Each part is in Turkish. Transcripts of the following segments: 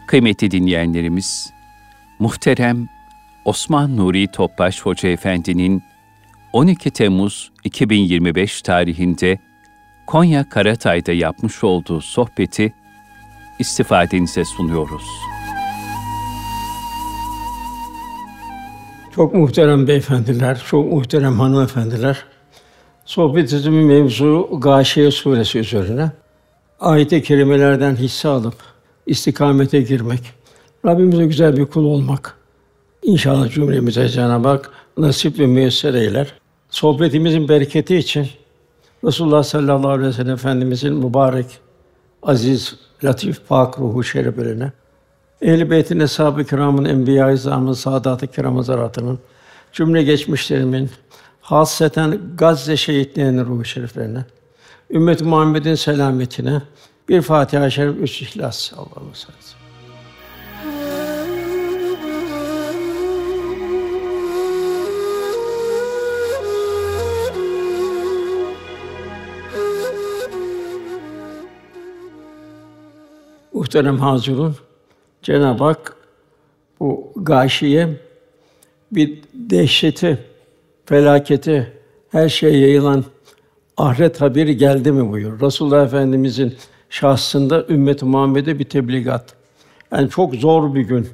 Kıymetli dinleyenlerimiz, muhterem Osman Nuri Topbaş Hoca Efendi'nin 12 Temmuz 2025 tarihinde Konya Karatay'da yapmış olduğu sohbeti istifadenize sunuyoruz. Çok muhterem beyefendiler, çok muhterem hanımefendiler, sohbetimizin mevzu Gâşiye Suresi üzerine. Ayet-i kerimelerden hisse alıp istikamete girmek, Rabbimize güzel bir kul olmak. İnşallah cümlemize Cenab-ı Hak nasip ve müyesser eyler. Sohbetimizin bereketi için Resulullah sallallahu aleyhi ve sellem Efendimizin mübarek, aziz, latif, pak ruhu şeriflerine, Ehl-i Beyt'in, eshâb-ı kirâmın, enbiya-i izâmın, saadat-ı kirâm hazaratının, cümle geçmişlerimin, hâsseten Gazze şehitlerinin ruhu şeriflerine, ümmet-i Muhammed'in selametine bir Fatiha-i Şerif, 3 İhlas. Allah'ım sallallahu aleyhi ve sellem. Muhterem hazirun, Cenab-ı Hak bu gâşiye bir dehşeti, felaketi, her şeye yayılan ahiret haberi geldi mi buyuruyor. Resulullah Efendimizin şahsında ümmet-i Muhammed'e bir tebligat. Yani çok zor bir gün.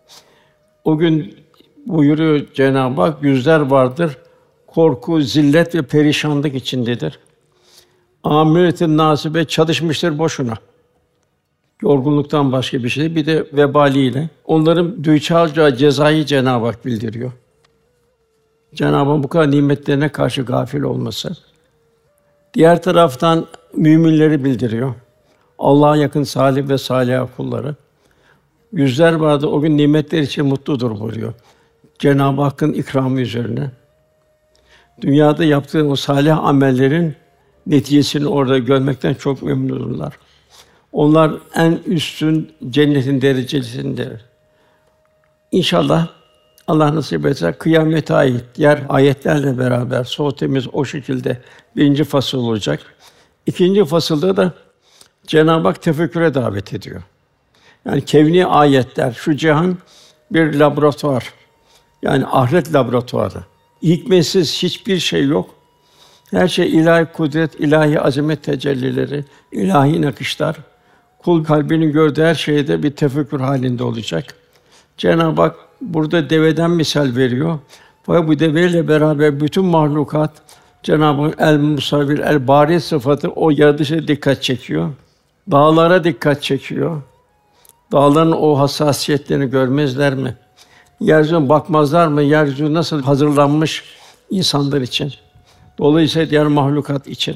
O gün buyuruyor Cenab-ı Hak, yüzler vardır, korku, zillet ve perişanlık içindedir. Âmiletin nâsibe, çalışmıştır boşuna. Yorgunluktan başka bir şey değil, bir de vebaliyle. Onların düçaracağı cezayı Cenab-ı Hak bildiriyor. Cenab-ı Hak bu kadar nimetlerine karşı gafil olması. Diğer taraftan müminleri bildiriyor. Allah'a yakın salih ve salih kulları. Yüzler vardı, o gün nimetler için mutludur buyuruyor. Cenab-ı Hakk'ın ikramı üzerine. Dünyada yaptığı o salih amellerin neticesini orada görmekten çok memnundurlar. Onlar en üstün cennetin derecesindedir. İnşallah Allah nasip etse kıyamete ait diğer ayetlerle beraber sohbetimiz o şekilde birinci fasıl olacak. İkinci fasılda da Cenab-ı Hak tefekküre davet ediyor. Yani kevni ayetler, şu cihan bir laboratuvar. Yani ahiret laboratuvarı. Hikmetsiz hiçbir şey yok. Her şey ilahi kudret, ilahi azamet tecellileri, ilahi nakışlar. Kul kalbinin gördüğü her şeyde bir tefekkür halinde olacak. Cenab-ı Hak burada deveden misal veriyor. Fakat bu deveyle beraber bütün mahlukat Cenab-ı Hak el-musavvir, el-bari sıfatı o yaratışa dikkat çekiyor. Dağlara dikkat çekiyor. Dağların o hassasiyetlerini görmezler mi? Yeryüzüne bakmazlar mı? Yeryüzü nasıl hazırlanmış insanlar için? Dolayısıyla diğer mahlukat için.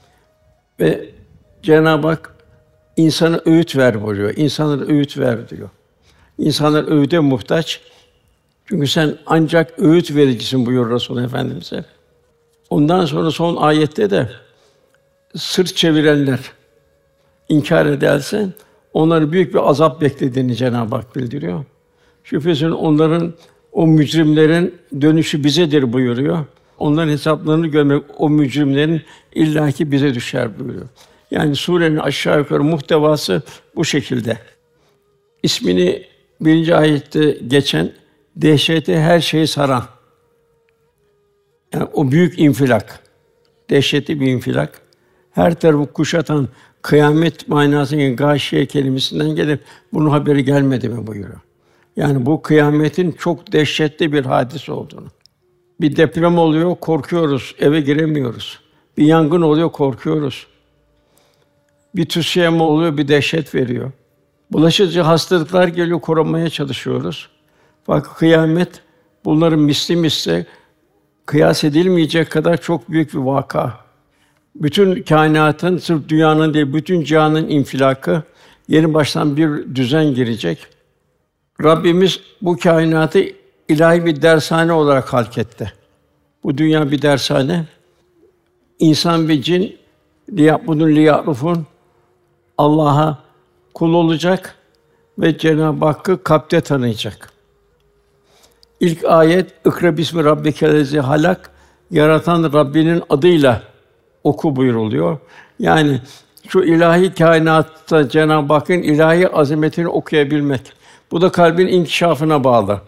Ve Cenab-ı Hak insana öğüt ver buyuruyor. İnsanlara öğüt ver diyor. İnsanlar öğüde muhtaç. Çünkü sen ancak öğüt vericisin buyuruyor Resulullah Efendimiz'e. Ondan sonra son ayette de sırt çevirenler inkar ederse onları büyük bir azap beklediğini Cenab-ı Hak bildiriyor. Şüphesiz onların, o mücrimlerin dönüşü bizedir buyuruyor. Onların hesaplarını görmek o mücrimlerin illaki bize düşer buyuruyor. Yani surenin aşağı yukarı muhtevası bu şekilde. İsmini birinci ayette geçen dehşeti her şeyi saran. Yani o büyük infilak, dehşetli bir infilak, her tarafı kuşatan kıyamet manasının gâşiye kelimesinden gelip bunun haberi gelmedi mi buyuruyor. Yani bu kıyametin çok dehşetli bir hadise olduğunu. Bir deprem oluyor, korkuyoruz, eve giremiyoruz. Bir yangın oluyor, korkuyoruz. Bir tsunami oluyor, bir dehşet veriyor. Bulaşıcı hastalıklar geliyor, korunmaya çalışıyoruz. Fakat kıyamet bunların misli kıyas edilmeyecek kadar çok büyük bir vaka. Bütün kainatın, sırf dünyanın değil, bütün cihanın infilakı, yeni baştan bir düzen girecek. Rabbimiz bu kainatı ilahi bir dershane olarak halk etti. Bu dünya bir dershane. İnsan ve cin liya'budun liya'rufun Allah'a kul olacak ve Cenab-ı Hakk'ı kalpte tanıyacak. İlk ayet "İkra bismi rabbikellezî halak" yaratan Rabbinin adıyla oku buyuruluyor. Yani şu ilahi kainatta Cenab-ı Hakk'ın ilahi azametini okuyabilmek. Bu da kalbin inkişafına bağlı.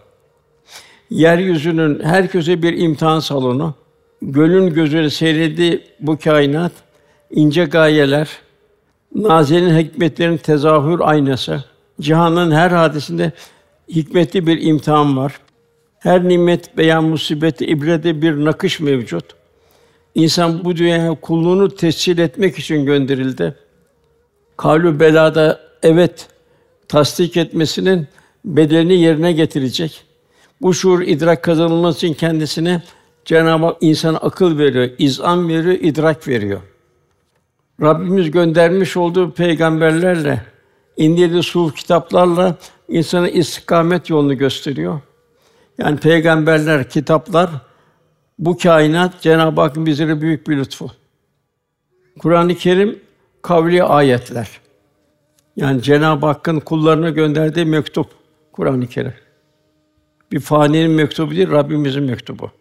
Yeryüzünün herkese bir imtihan salonu, gönlün gözüyle seyrettiği bu kainat, ince gayeler, nazilin hikmetlerin tezahür aynası, cihanın her hadisinde hikmetli bir imtihan var. Her nimet veya musibette ibrete bir nakış mevcut. İnsan bu dünyaya kulluğunu tescil etmek için gönderildi. Kâlû belâda evet tasdik etmesinin bedelini yerine getirecek. Bu şuur idrak kazanılması için kendisine Cenab-ı Hak insana akıl veriyor, izan veriyor, idrak veriyor. Rabbimiz göndermiş olduğu peygamberlerle, indirdiği suf kitaplarla insana istikamet yolunu gösteriyor. Yani peygamberler, kitaplar, bu kainat Cenab-ı Hakk'ın bizlere büyük bir lütfu. Kur'an-ı Kerim kavli ayetler. Yani Cenab-ı Hakk'ın kullarına gönderdiği mektup Kur'an-ı Kerim. Bir faninin mektubu değil, Rabbimizin mektubu.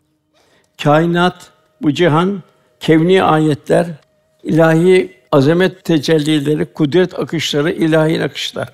Kainat, bu cihan, kevni ayetler, ilahi azamet tecellileri, kudret akışları, ilahi akışlar.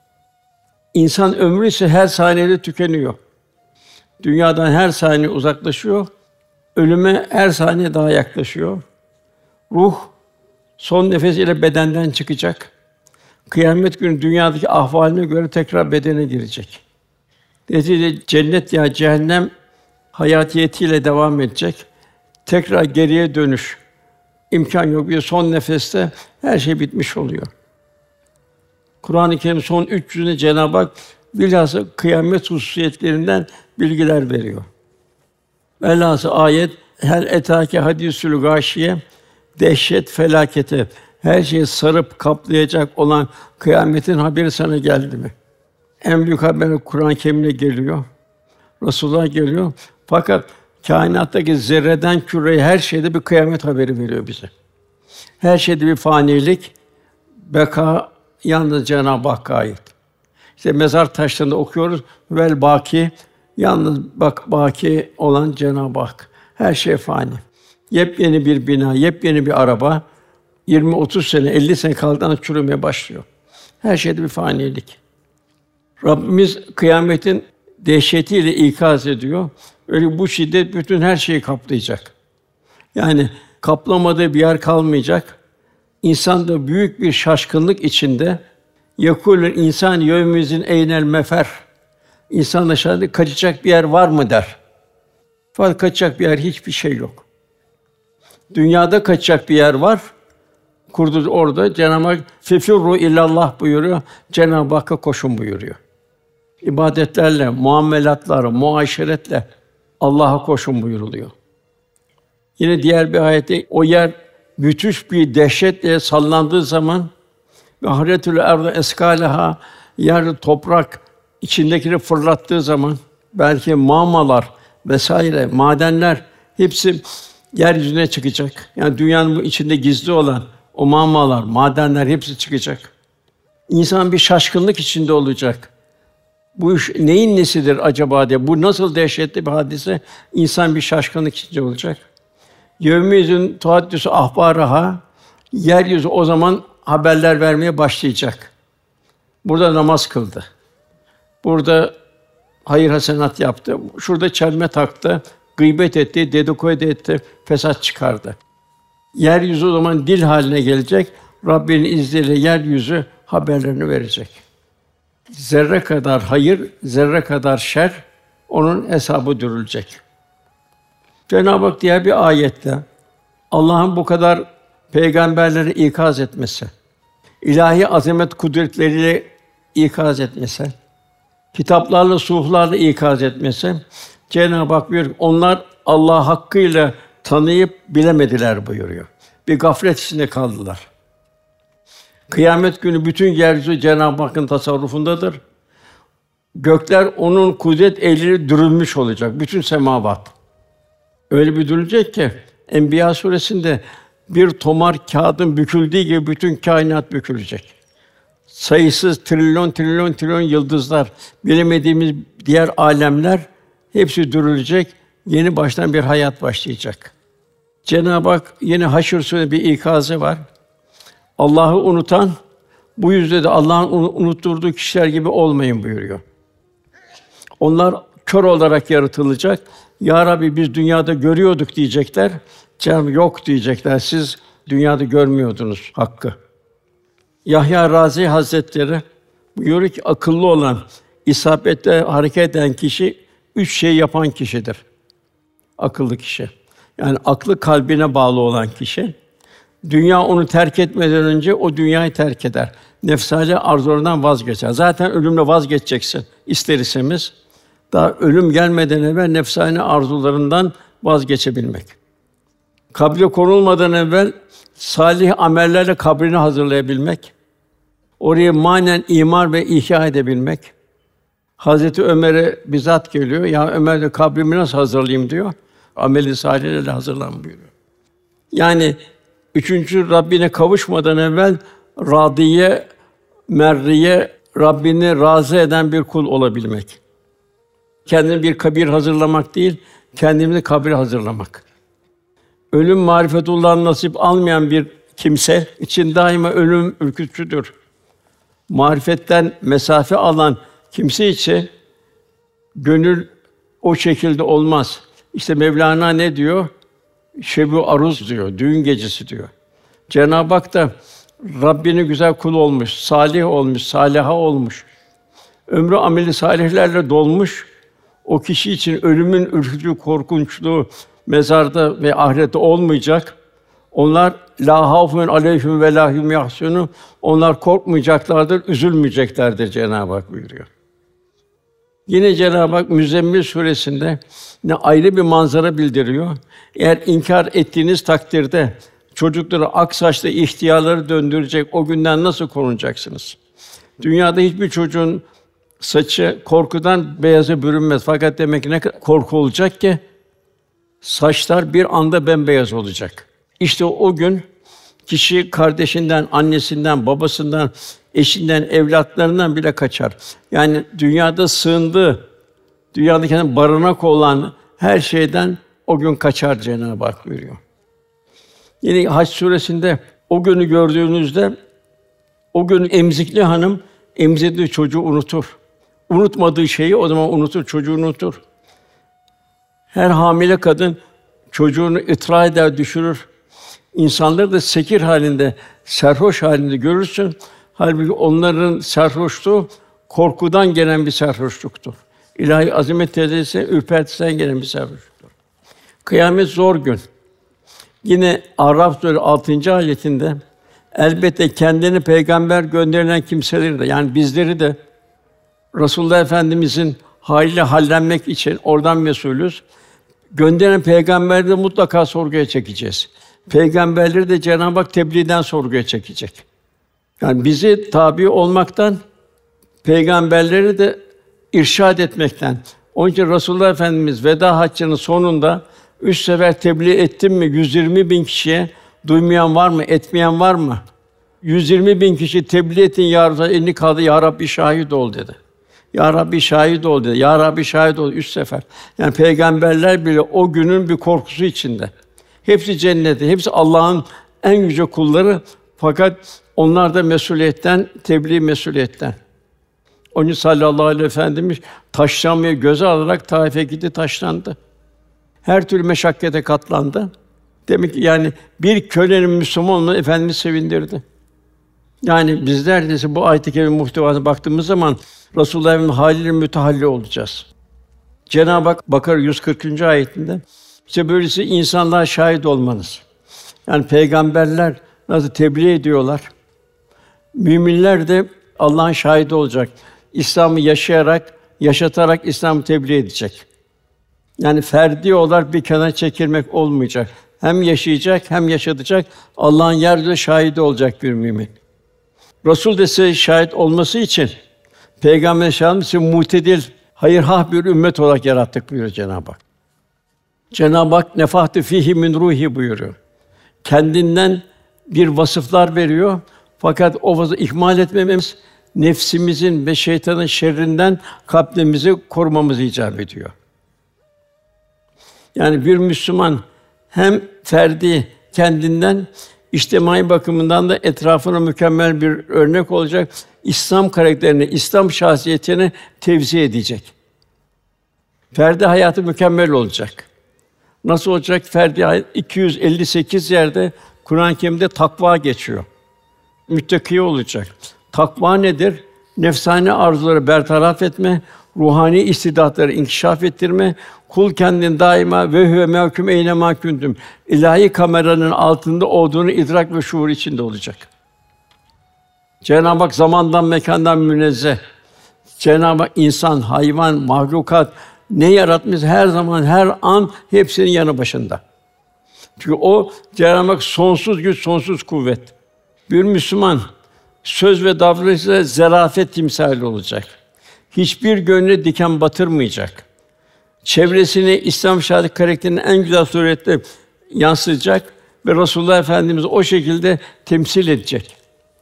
İnsan ömrü ise her saniyede tükeniyor. Dünyadan her saniye uzaklaşıyor. Ölüme her saniye daha yaklaşıyor. Ruh son nefesiyle bedenden çıkacak. Kıyamet günü dünyadaki ahvaline göre tekrar bedene girecek. Neticede cennet ya cehennem hayatiyetiyle devam edecek. Tekrar geriye dönüş imkân yok. Bir son nefeste her şey bitmiş oluyor. Kur'an-ı Kerim son 300'üne Cenab-ı Hak bilhassa kıyamet hususiyetlerinden bilgiler veriyor. Velhâsıl ayet her etâke hadîsül gâşiye dehşet felakete her şeyi sarıp kaplayacak olan kıyametin haberi sana geldi mi? En büyük haber Kur'an-ı Kerim'le geliyor. Resulullah geliyor. Fakat kainattaki zerreden küreye her şeyde bir kıyamet haberi veriyor bize. Her şeyde bir fanilik, beka yalnız Cenab-ı Hakk'a ait. İşte mezar taşlarında okuyoruz vel baki yalnız baki olan Cenab-ı Hak. Her şey fani. Yepyeni bir bina, yepyeni bir araba 20-30 sene, 50 sene kaldıktan çürümeye başlıyor. Her şeyde bir fanilik. Rabbimiz kıyametin dehşetiyle ikaz ediyor. Öyle bu şiddet bütün her şeyi kaplayacak. Yani kaplamadığı bir yer kalmayacak. İnsan da büyük bir şaşkınlık içinde yekulül insan yevmizin eynel mefer. İnsan aşağıda kaçacak bir yer var mı der. Fakat kaçacak bir yer hiçbir şey yok. Dünyada kaçacak bir yer var. Kurdu orada Cenab-ı Hak fefirru illallah buyuruyor. Cenab-ı Hakk'a koşun buyuruyor. İbadetlerle, muamelatlarla, muaşeretle Allah'a koşun buyuruluyor. Yine diğer bir ayette o yer müthiş bir dehşetle sallandığı zaman ve ahretül erdu eskâleha yer toprak içindekileri fırlattığı zaman belki mağmalar vesaire madenler hepsi yeryüzüne çıkacak. Yani dünyanın bu içinde gizli olan o mağmalar, madenler hepsi çıkacak. İnsan bir şaşkınlık içinde olacak. Bu iş neyin nesidir acaba diye. Bu nasıl dehşetli bir hadise? İnsan bir şaşkınlık içinde olacak. Yevmizün tuhaddüsü ahbaraha yeryüzü o zaman haberler vermeye başlayacak. Burada namaz kıldı. Burada hayır hasenat yaptı. Şurada çelme taktı, gıybet etti, dedikodu etti, fesat çıkardı. Yeryüzü o zaman dil haline gelecek. Rabbinin izniyle yeryüzü haberlerini verecek. Zerre kadar hayır, zerre kadar şer onun hesabı görülecek. Cenab-ı Hak diğer bir ayette Allah'ın bu kadar peygamberleri ikaz etmesi, ilahi azamet kudretleriyle ikaz etmesi, kitaplarla, suhuflarla ikaz etmesi, Cenab-ı Hak buyuruyor, onlar Allah hakkıyla tanıyıp bilemediler buyuruyor. Bir gaflet içinde kaldılar. Kıyamet günü bütün yeryüzü Cenab-ı Hakk'ın tasarrufundadır. Gökler onun kudret eliyle dürülmüş olacak, bütün semavat. Öyle bir dürülecek ki Enbiya suresinde bir tomar kağıdın büküldüğü gibi bütün kainat bükülecek. Sayısız trilyon yıldızlar, bilemediğimiz diğer âlemler hepsi dürülecek. Yeni baştan bir hayat başlayacak. Cenab-ı Hak yine Haşr Sûresinde bir ikazı var. Allah'ı unutan, bu yüzden de Allah'ın unutturduğu kişiler gibi olmayın buyuruyor. Onlar kör olarak yaratılacak. Ya Rabbi biz dünyada görüyorduk diyecekler. Cenab-ı yok diyecekler. Siz dünyada görmüyordunuz hakkı. Yahya Razi Hazretleri buyuruyor ki akıllı olan, isabetle hareket eden kişi 3 şey yapan kişidir. Akıllı kişi. Yani aklı kalbine bağlı olan kişi. Dünya onu terk etmeden önce o dünyayı terk eder. Nefsani arzularından vazgeçer. Zaten ölümle vazgeçeceksin ister istemez. Daha ölüm gelmeden evvel nefsani arzularından vazgeçebilmek. Kabre konulmadan evvel salih amellerle kabrini hazırlayabilmek. Oraya manen imar ve ihya edebilmek. Hazreti Ömer'e bizzat geliyor. Ya Ömer de kabrimi nasıl hazırlayayım diyor. Ameli salihlerle hazırlan buyuruyor. Yani üçüncü Rabbine kavuşmadan evvel radiye, merriye, Rabbini razı eden bir kul olabilmek. Kendine bir kabir hazırlamak değil, kendimizi kabir hazırlamak. Ölüm marifetullah'ın nasip almayan bir kimse için daima ölüm ürkütücüdür. Marifetten mesafe alan kimse için gönül o şekilde olmaz. İşte Mevlana ne diyor? Şeb-i aruz diyor, düğün gecesi diyor. Cenab-ı Hak da Rabbinin güzel kulu olmuş, salih olmuş, saliha olmuş. Ömrü ameli salihlerle dolmuş. O kişi için ölümün ürkütücü korkunçluğu mezarda ve ahirette olmayacak. Onlar la havfun aleyhim ve la hum yahsunun. Onlar korkmayacaklardır, üzülmeyeceklerdir Cenab-ı Hak buyuruyor. Yine Cenab-ı Hak Müzzemmil suresinde ne ayrı bir manzara bildiriyor. Eğer inkar ettiğiniz takdirde çocukları ak saçlı ihtiyarları döndürecek o günden nasıl korunacaksınız? Dünyada hiçbir çocuğun saçı korkudan beyaza bürünmez. Fakat demek ki ne kadar korku olacak ki saçlar bir anda bembeyaz olacak. İşte o gün kişi kardeşinden, annesinden, babasından, eşinden, evlatlarından bile kaçar. Yani dünyada sığındığı, dünyada kendine barınak olan her şeyden o gün kaçar Cenab-ı Hak buyuruyor. Yine Hac suresinde o günü gördüğünüzde o gün emzikli hanım emzirdiği çocuğu unutur. Unutmadığı şeyi o zaman unutur, çocuğu unutur. Her hamile kadın çocuğunu ıtra eder, düşürür. İnsanları da sekir halinde, serhoş halinde görürsün. Halbuki onların sarhoşluğu korkudan gelen bir sarhoşluktur. İlahi azamet tecellisi ürpertiden gelen bir sarhoşluktur. Kıyamet zor gün. Yine Araf Suresi 6. ayetinde elbette kendini peygamber gönderilen kimseleri de yani bizleri de Resulullah Efendimizin haliyle hallenmek için oradan mesulüz. Gönderilen peygamberleri de mutlaka sorguya çekeceğiz. Peygamberleri de Cenab-ı Hak tebliğden sorguya çekecek. Yani bizi tabi olmaktan, peygamberleri de irşad etmekten. Onun için Resulullah Efendimiz veda haccının sonunda 3 sefer tebliğ ettim mi 120.000 kişiye duymayan var mı, etmeyen var mı? 120.000 kişi tebliğ ettin ya Resulallah, elini kaldı ya Rabbi şahit ol dedi. Ya Rabbi şahit ol dedi. Ya Rabbi şahit ol 3 sefer. Yani peygamberler bile o günün bir korkusu içinde. Hepsi cennette, hepsi Allah'ın en yüce kulları fakat onlar da mesuliyetten, tebliğ mesuliyetten. Onun için sallallahu aleyhi ve Efendimiz taşlanmayı göze alarak Taif'e gitti, taşlandı. Her türlü meşakkate katlandı. Demek ki yani bir kölenin Müslüman olması Efendimiz sevindirdi. Yani bizler de bu ayet-i kerime muhtevasına baktığımız zaman Resulullah Efendimiz hâliyle mütehalli olacağız. Cenab-ı Hak Bakara 140. ayetinde işte böylesi insanlığa şahit olmanız. Yani peygamberler nasıl tebliğ ediyorlar? Müminler de Allah'ın şahidi olacak. İslam'ı yaşayarak, yaşatarak İslam'ı tebliğ edecek. Yani ferdi olarak bir kenara çekilmek olmayacak. Hem yaşayacak, hem yaşatacak. Allah'ın yeryüzünde şahidi olacak bir mümin. Resul de size şahit olması için Peygamber şahit mutedil, hayırhah bir ümmet olarak yarattık buyuruyor Cenab-ı Hak. Cenab-ı Hak nefahtü fîhî min ruhi buyuruyor. Kendinden bir vasıflar veriyor. Fakat o vasfı ihmal etmememiz nefsimizin ve şeytanın şerrinden kalbimizi korumamızı icap ediyor. Yani bir Müslüman hem ferdi kendinden İçtimai bakımından da etrafına mükemmel bir örnek olacak. İslam karakterini, İslam şahsiyetini tevzi edecek. Ferdi hayatı mükemmel olacak. Nasıl olacak? Ferdi hayat 258 yerde Kur'an-ı Kerim'de takva geçiyor. Müttaki olacak. Takva nedir? Nefsani arzuları bertaraf etme, ruhani istidatları inkişaf ettirme, kul kendini daima ve huve mehkum eyne mâ kuntum ilahi kameranın altında olduğunu idrak ve şuur içinde olacak. Cenab-ı Hak zamandan, mekandan münezzeh. Cenab-ı Hak insan, hayvan, mahlukat ne yaratmış her zaman, her an hepsinin yanı başında. Çünkü o Cenab-ı Hak sonsuz güç, sonsuz kuvvet. Bir Müslüman söz ve davranışıyla zarafet timsali olacak. Hiçbir gönlüne diken batırmayacak. Çevresini İslam şahit karakterinin en güzel surette yansıtacak ve Resulullah Efendimiz o şekilde temsil edecek.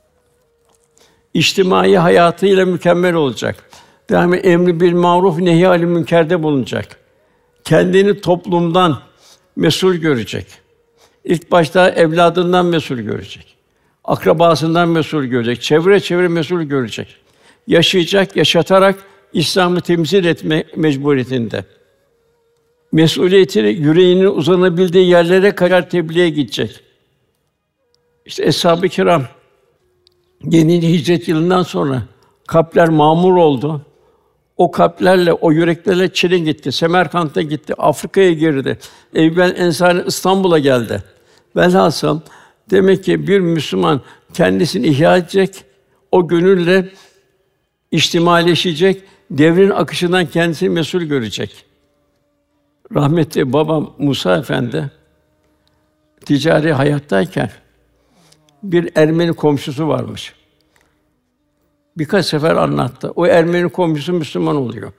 İçtimai hayatıyla mükemmel olacak. Daima emri bil maruf nehy anil münkerde bulunacak. Kendini toplumdan mesul görecek. İlk başta evladından mesul görecek. Akrabasından mesul görecek. Çevre mesul görecek. Yaşayacak, yaşatarak İslam'ı temsil etme mecburiyetinde. Mesuliyetini yüreğinin uzanabildiği yerlere kadar tebliğe gidecek. İşte Eshab-ı Kiram yeni hicret yılından sonra kalpler mamur oldu. O kalplerle, o yüreklerle Çin'e gitti, Semerkant'a gitti, Afrika'ya girdi. Evvel Ensari İstanbul'a geldi. Velhasıl demek ki bir Müslüman kendisini ihya edecek, o gönülle içtimaileşecek, devrin akışından kendisini mesul görecek. Rahmetli babam Musa Efendi ticari hayattayken bir Ermeni komşusu varmış. Birkaç sefer anlattı. O Ermeni komşusu Müslüman oluyor.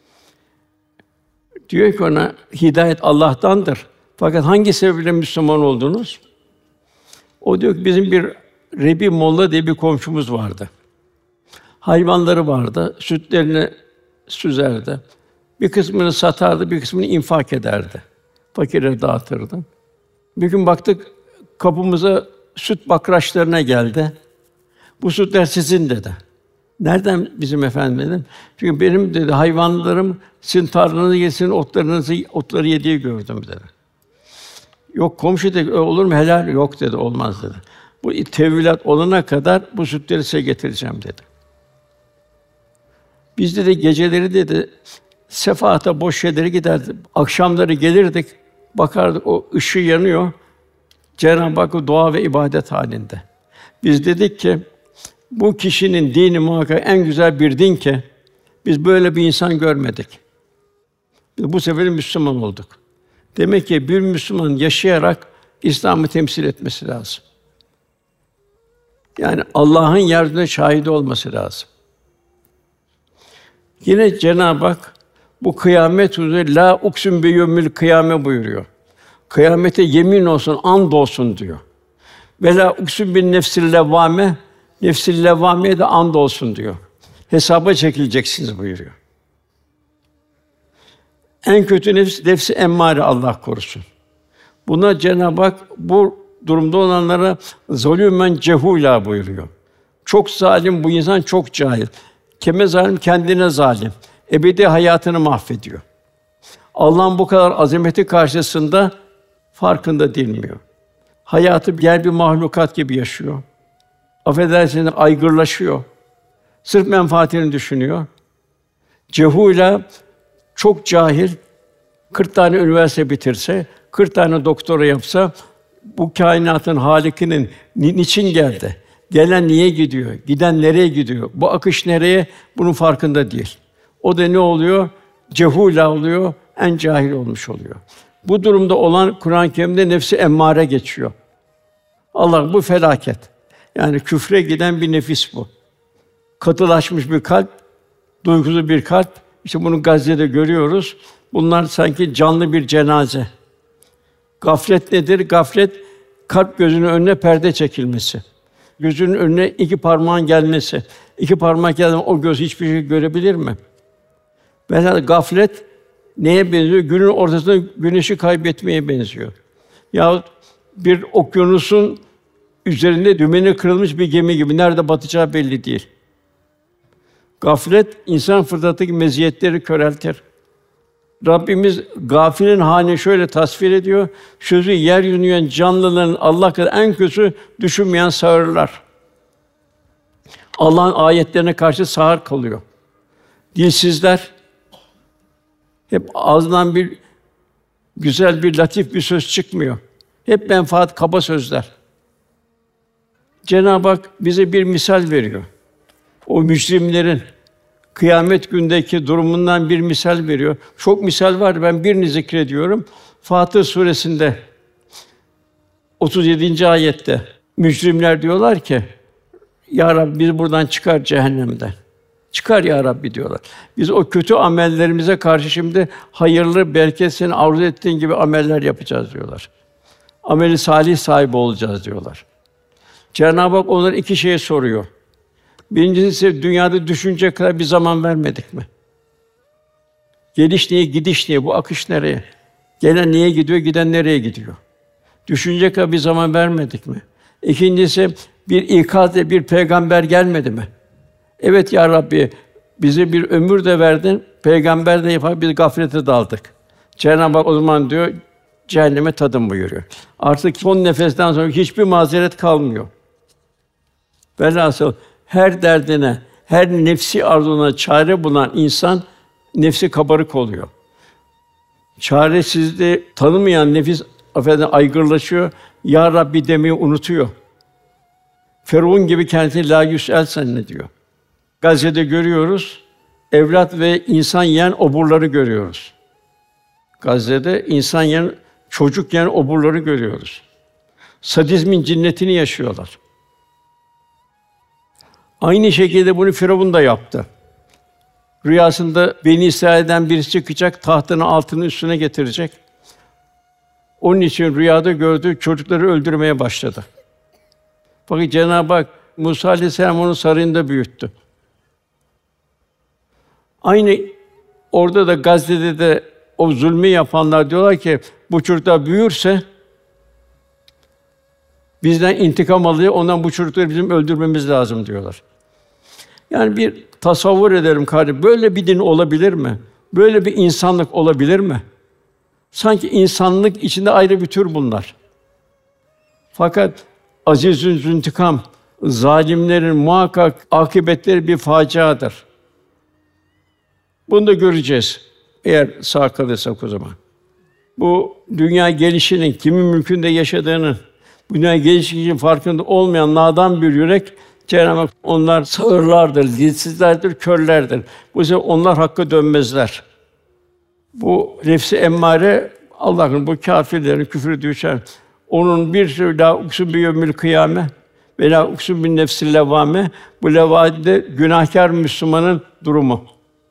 Diyor ki ona, hidayet Allah'tandır. Fakat hangi sebeple Müslüman oldunuz? O diyor ki, bizim bir Rebi Molla diye bir komşumuz vardı. Hayvanları vardı, sütlerini süzerdi. Bir kısmını satardı, bir kısmını infak ederdi. Fakire dağıtırdı. Bir gün baktık, kapımıza süt bakraçlarına geldi. Bu sütler sizin dedi. Nereden bizim efendim dedim. Çünkü benim dedi hayvanlarım sizin tarlanızı yesin, otları yediği gördüm dedi. Yok komşu dedi, olur mu helal? Yok dedi, olmaz dedi. Bu tevhilat olana kadar bu sütleri size getireceğim dedi. Biz dedi geceleri dedi sefaata boş yerlere giderdik. Akşamları gelirdik, bakardık o ışığı yanıyor. Cenab-ı Hak dua ve ibadet halinde. Biz dedik ki bu kişinin dini muhakkak en güzel bir din ki biz böyle bir insan görmedik. Biz bu sefer Müslüman olduk. Demek ki bir Müslüman yaşayarak İslam'ı temsil etmesi lazım. Yani Allah'ın yeryüzünde şahidi olması lazım. Yine Cenab-ı Hak bu kıyamet hususunda la uksim bi yevmil kıyame buyuruyor. Kıyamete yemin olsun, and olsun diyor. Ve la uksim bin nefsil levvame, nefsil levvameye de and olsun diyor. Hesaba çekileceksiniz buyuruyor. En kötü nefs emmare, Allah korusun. Buna Cenab-ı Hak bu durumda olanlara zalûmen cehûlâ buyuruyor. Çok zalim bu insan, çok cahil. Kime zalim? Kendine zalim. Ebedi hayatını mahvediyor. Allah'ın bu kadar azameti karşısında farkında değilmiyor. Hayatı diğer bir mahlukat gibi yaşıyor. Affedersiniz, aygırlaşıyor. Sırf menfaatini düşünüyor. Cehûlâ, çok cahil, 40 tane üniversite bitirse, 40 tane doktora yapsa, bu kainatın Hâlikinin niçin geldi? Gelen niye gidiyor? Giden nereye gidiyor? Bu akış nereye? Bunun farkında değil. O da ne oluyor? Cehûlâ oluyor, en cahil olmuş oluyor. Bu durumda olan Kur'an-ı Kerim'de nefsi emmare geçiyor. Allah bu felaket. Yani küfre giden bir nefis bu. Katılaşmış bir kalp, duygusuz bir kalp. İşte bunu Gazze'de görüyoruz. Bunlar sanki canlı bir cenaze. Gaflet nedir? Gaflet, kalp gözünün önüne perde çekilmesi. Gözünün önüne iki parmağın gelmesi. İki parmak geldiğinde o göz hiçbir şey görebilir mi? Mesela gaflet neye benziyor? Günün ortasında güneşi kaybetmeye benziyor. Yahut bir okyanusun üzerinde dümeni kırılmış bir gemi gibi, nerede batacağı belli değil. Gaflet, insan fıtratındaki meziyetleri köreltir. Rabbimiz gafilin halini şöyle tasvir ediyor: sözü yeryüzünde yürüyen canlıların Allah kadar en kötüsü düşünmeyen sağırlar. Allah'ın ayetlerine karşı sağır kalıyor. Dilsizler, hep ağzından bir güzel, bir latif bir söz çıkmıyor. Hep menfaat, kaba sözler. Cenab-ı Hak bize bir misal veriyor. O mücrimlerin kıyamet gündeki durumundan bir misal veriyor. Çok misal var, ben birini zikrediyorum. Fatır Sûresinde 37. ayette mücrimler diyorlar ki: Ya Rabbi, bizi buradan çıkar cehennemden. Çıkar ya Rabbi diyorlar. Biz o kötü amellerimize karşı şimdi hayırlı, bereketli, senin arzu ettiğin gibi ameller yapacağız diyorlar. Ameli salih sahibi olacağız diyorlar. Cenab-ı Hak onlara iki şey soruyor. Birincisi, dünyada düşünecek kadar bir zaman vermedik mi? Geliş niye, gidiş niye, bu akış nereye? Gelen niye gidiyor, giden nereye gidiyor? Düşünecek kadar bir zaman vermedik mi? İkincisi, bir ikaz ve bir peygamber gelmedi mi? Evet ya Rabbi, bize bir ömür de verdin, peygamber de yapar, biz gaflete daldık. Cenab-ı Hak o zaman diyor, cehenneme tadın buyuruyor. Artık son nefesten sonra hiçbir mazeret kalmıyor. Velhasıl her derdine, her nefsi arzuna çare bulan insan nefsi kabarık oluyor. Çaresizliği tanımayan nefis aygırlaşıyor. Ya Rabbi demeyi unutuyor. Firavun gibi kendini la yüs'el zannediyor. Gazze'de görüyoruz, evlat ve insan yiyen oburları görüyoruz. Gazze'de insan yiyen, çocuk yiyen oburları görüyoruz. Sadizmin cinnetini yaşıyorlar. Aynı şekilde bunu Firavun da yaptı. Rüyasında Beni İsrail'den birisi çıkacak, tahtını altını üstüne getirecek. Onun için rüyada gördüğü çocukları öldürmeye başladı. Fakat Cenab-ı Hak Musa Aleyhisselam onu sarayında büyüttü. Aynı orada da Gazze'de de o zulmü yapanlar diyorlar ki bu çocuklar büyürse bizden intikam alıyor, ondan bu çocukları bizim öldürmemiz lazım diyorlar. Yani bir tasavvur ederim kardeşim, böyle bir din olabilir mi? Böyle bir insanlık olabilir mi? Sanki insanlık içinde ayrı bir tür bunlar. Fakat Azizün Züntikam, zalimlerin muhakkak akıbetleri bir faciadır. Bunu da göreceğiz eğer sağ kalırsak o zaman. Bu dünya gelişinin, kimin mülkünde yaşadığının, bu dünya gelişinin farkında olmayan nadan bir yürek, Cenab-ı Hak onlar sağırlardır, dilsizlerdir, körlerdir. Bu sefer onlar hakka dönmezler. Bu nefs-i emmare, Allah'ın bu kâfirlerin küfrü düşer. Onun bir sürü la uksun bi yevmil kıyame ve la uksun bin nefsil levvame. Bu levvade günahkar Müslümanın durumu.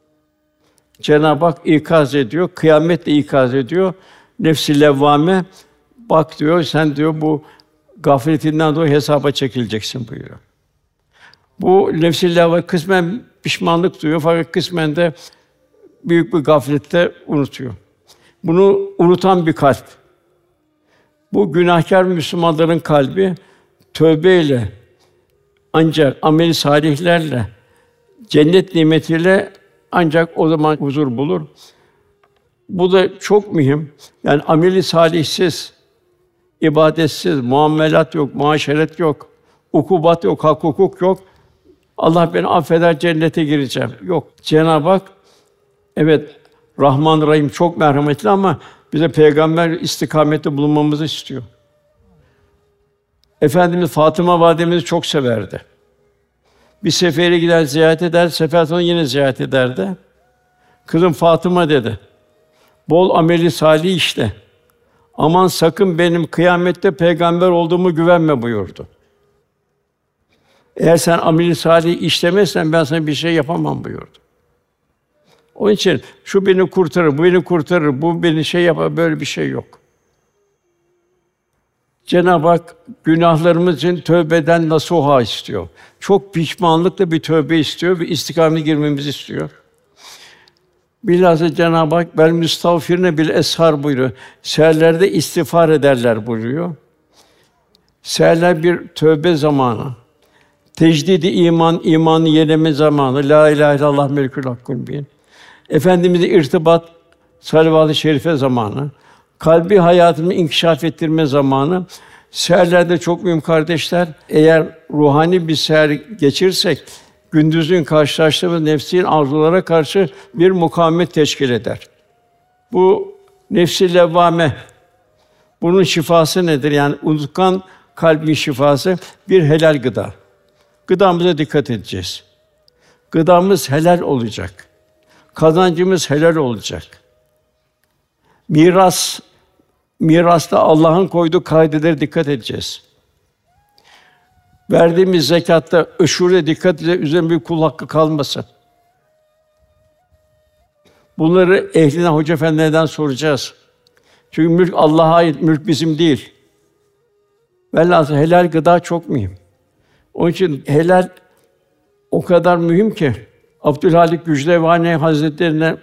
Cenab-ı Hak ikaz ediyor, kıyametle ikaz ediyor. Nefs-i levvame, bak diyor, sen diyor bu gafletinden dolayı hesaba çekileceksin buyuruyor. Bu nefs-i levvame kısmen pişmanlık duyuyor fakat kısmen de büyük bir gaflette unutuyor. Bunu unutan bir kalp. Bu günahkar Müslümanların kalbi tövbeyle, ancak amel-i salihlerle, cennet nimetiyle ancak o zaman huzur bulur. Bu da çok mühim. Yani amel-i salihsiz, ibadetsiz, muamelat yok, muaşeret yok, ukubat yok, hak hukuk yok. Allah beni affeder, cennete gireceğim. Yok. Cenab-ı Hak evet Rahman Rahim, çok merhametli ama bize peygamber istikamette bulunmamızı istiyor. Efendimiz Fatıma validemizi çok severdi. Bir sefere gider ziyaret eder, sefer sonra yine ziyaret ederdi. Kızım Fatıma dedi, bol ameli salih işle. Aman sakın benim kıyamette peygamber olduğumu güvenme buyurdu. Eğer sen ameli salih işlemezsen ben sana bir şey yapamam buyurdu. Onun için şu beni kurtarır, bu beni kurtarır, bu beni şey yapar, böyle bir şey yok. Cenab-ı Hak günahlarımız için tövbeden nasuha istiyor. Çok pişmanlıkla bir tövbe istiyor ve istikamete girmemizi istiyor. Bilhassa Cenab-ı Hak bel müstağfirine bil eshar buyuruyor. Seherlerde istiğfar ederler buyuruyor. Seherler bir tövbe zamanı. Tecdidi iman, imanı yenileme zamanı. La ilahe illallah melikül hakkul mübin. Efendimiz'e irtibat, salavat-ı şerife zamanı. Kalbi hayatını inkişaf ettirme zamanı. Seherlerde çok mühim kardeşler. Eğer ruhani bir seher geçirsek, gündüzün karşılaştığımız nefsî arzulara karşı bir mukavemet teşkil eder. Bu nefs-i levvâme. Bunun şifası nedir? Yani unutkan kalbin şifası bir helal gıda. Gıdamıza dikkat edeceğiz. Gıdamız helal olacak. Kazancımız helal olacak. Mirasta Allah'ın koyduğu kaidelere dikkat edeceğiz. Verdiğimiz zekatta öşûre dikkat edeceğiz, üzerinde bir kul hakkı kalmasın. Bunları ehline, hoca efendilerden soracağız. Çünkü mülk Allah'a ait, mülk bizim değil. Velhâsıl helal gıda çok mühim. Onun için helal o kadar mühim ki Abdülhalik Gücdevani Hazretlerine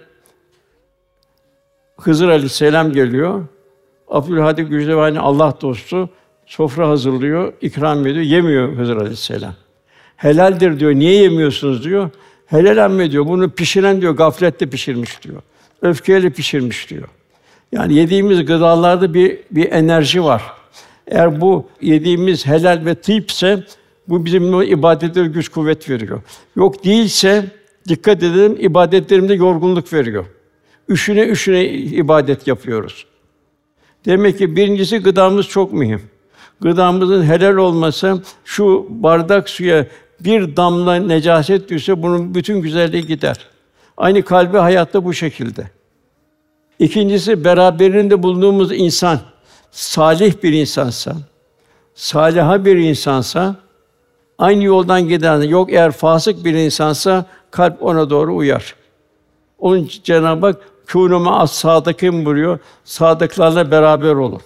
Hızır Aleyhisselam geliyor. Abdülhalik Gücdevani Allah dostu sofra hazırlıyor, ikram ediyor, yemiyor Hızır Aleyhisselam. Helaldir diyor. Niye yemiyorsunuz diyor. Helal emme diyor. Bunu pişiren diyor gaflette pişirmiş diyor. Öfkeyle pişirmiş diyor. Yani yediğimiz gıdalarda bir enerji var. Eğer bu yediğimiz helal ve tıyyipse bu bizim ibadete güç kuvvet veriyor. Yok değilse dikkat edelim ibadetlerimde yorgunluk veriyor. Üşüne ibadet yapıyoruz. Demek ki birincisi gıdamız çok mühim. Gıdamızın helal olması, şu bardak suya bir damla necaset düşse bunun bütün güzelliği gider. Aynı kalbi hayatta bu şekilde. İkincisi beraberinde bulunduğumuz insan salih bir insansa, saliha bir insansa aynı yoldan giden, yok eğer fasık bir insansa kalp ona doğru uyar. Onun için Cenab-ı Hak kûnû ma'as-sâdikîn buyuruyor. Sadıklarla beraber olun.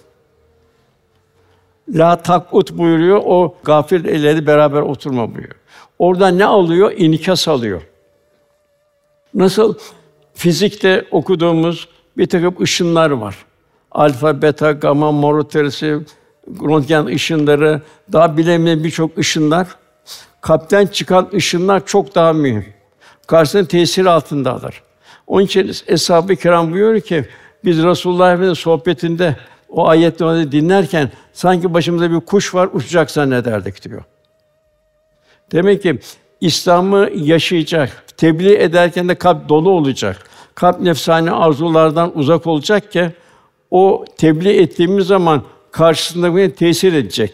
La tak'ut buyuruyor. O gafil elleri beraber oturma buyuruyor. Oradan ne alıyor? İnikas alıyor. Nasıl fizikte okuduğumuz bir takım ışınlar var. Alfa, beta, gamma, mor ötesi, röntgen ışınları, daha bilinmeyen birçok ışınlar. Kalpten çıkan ışınlar çok daha mühim. Karşısında tesir altındalar. Onun için Eshab-ı Kiram buyuruyor ki biz Resulullah Efendimiz'in sohbetinde o ayetleri dinlerken sanki başımızda bir kuş var uçacak zannederdik diyor. Demek ki İslam'ı yaşayacak, tebliğ ederken de kalp dolu olacak. Kalp nefsani arzulardan uzak olacak ki o tebliğ ettiğimiz zaman karşısındakine tesir edecek.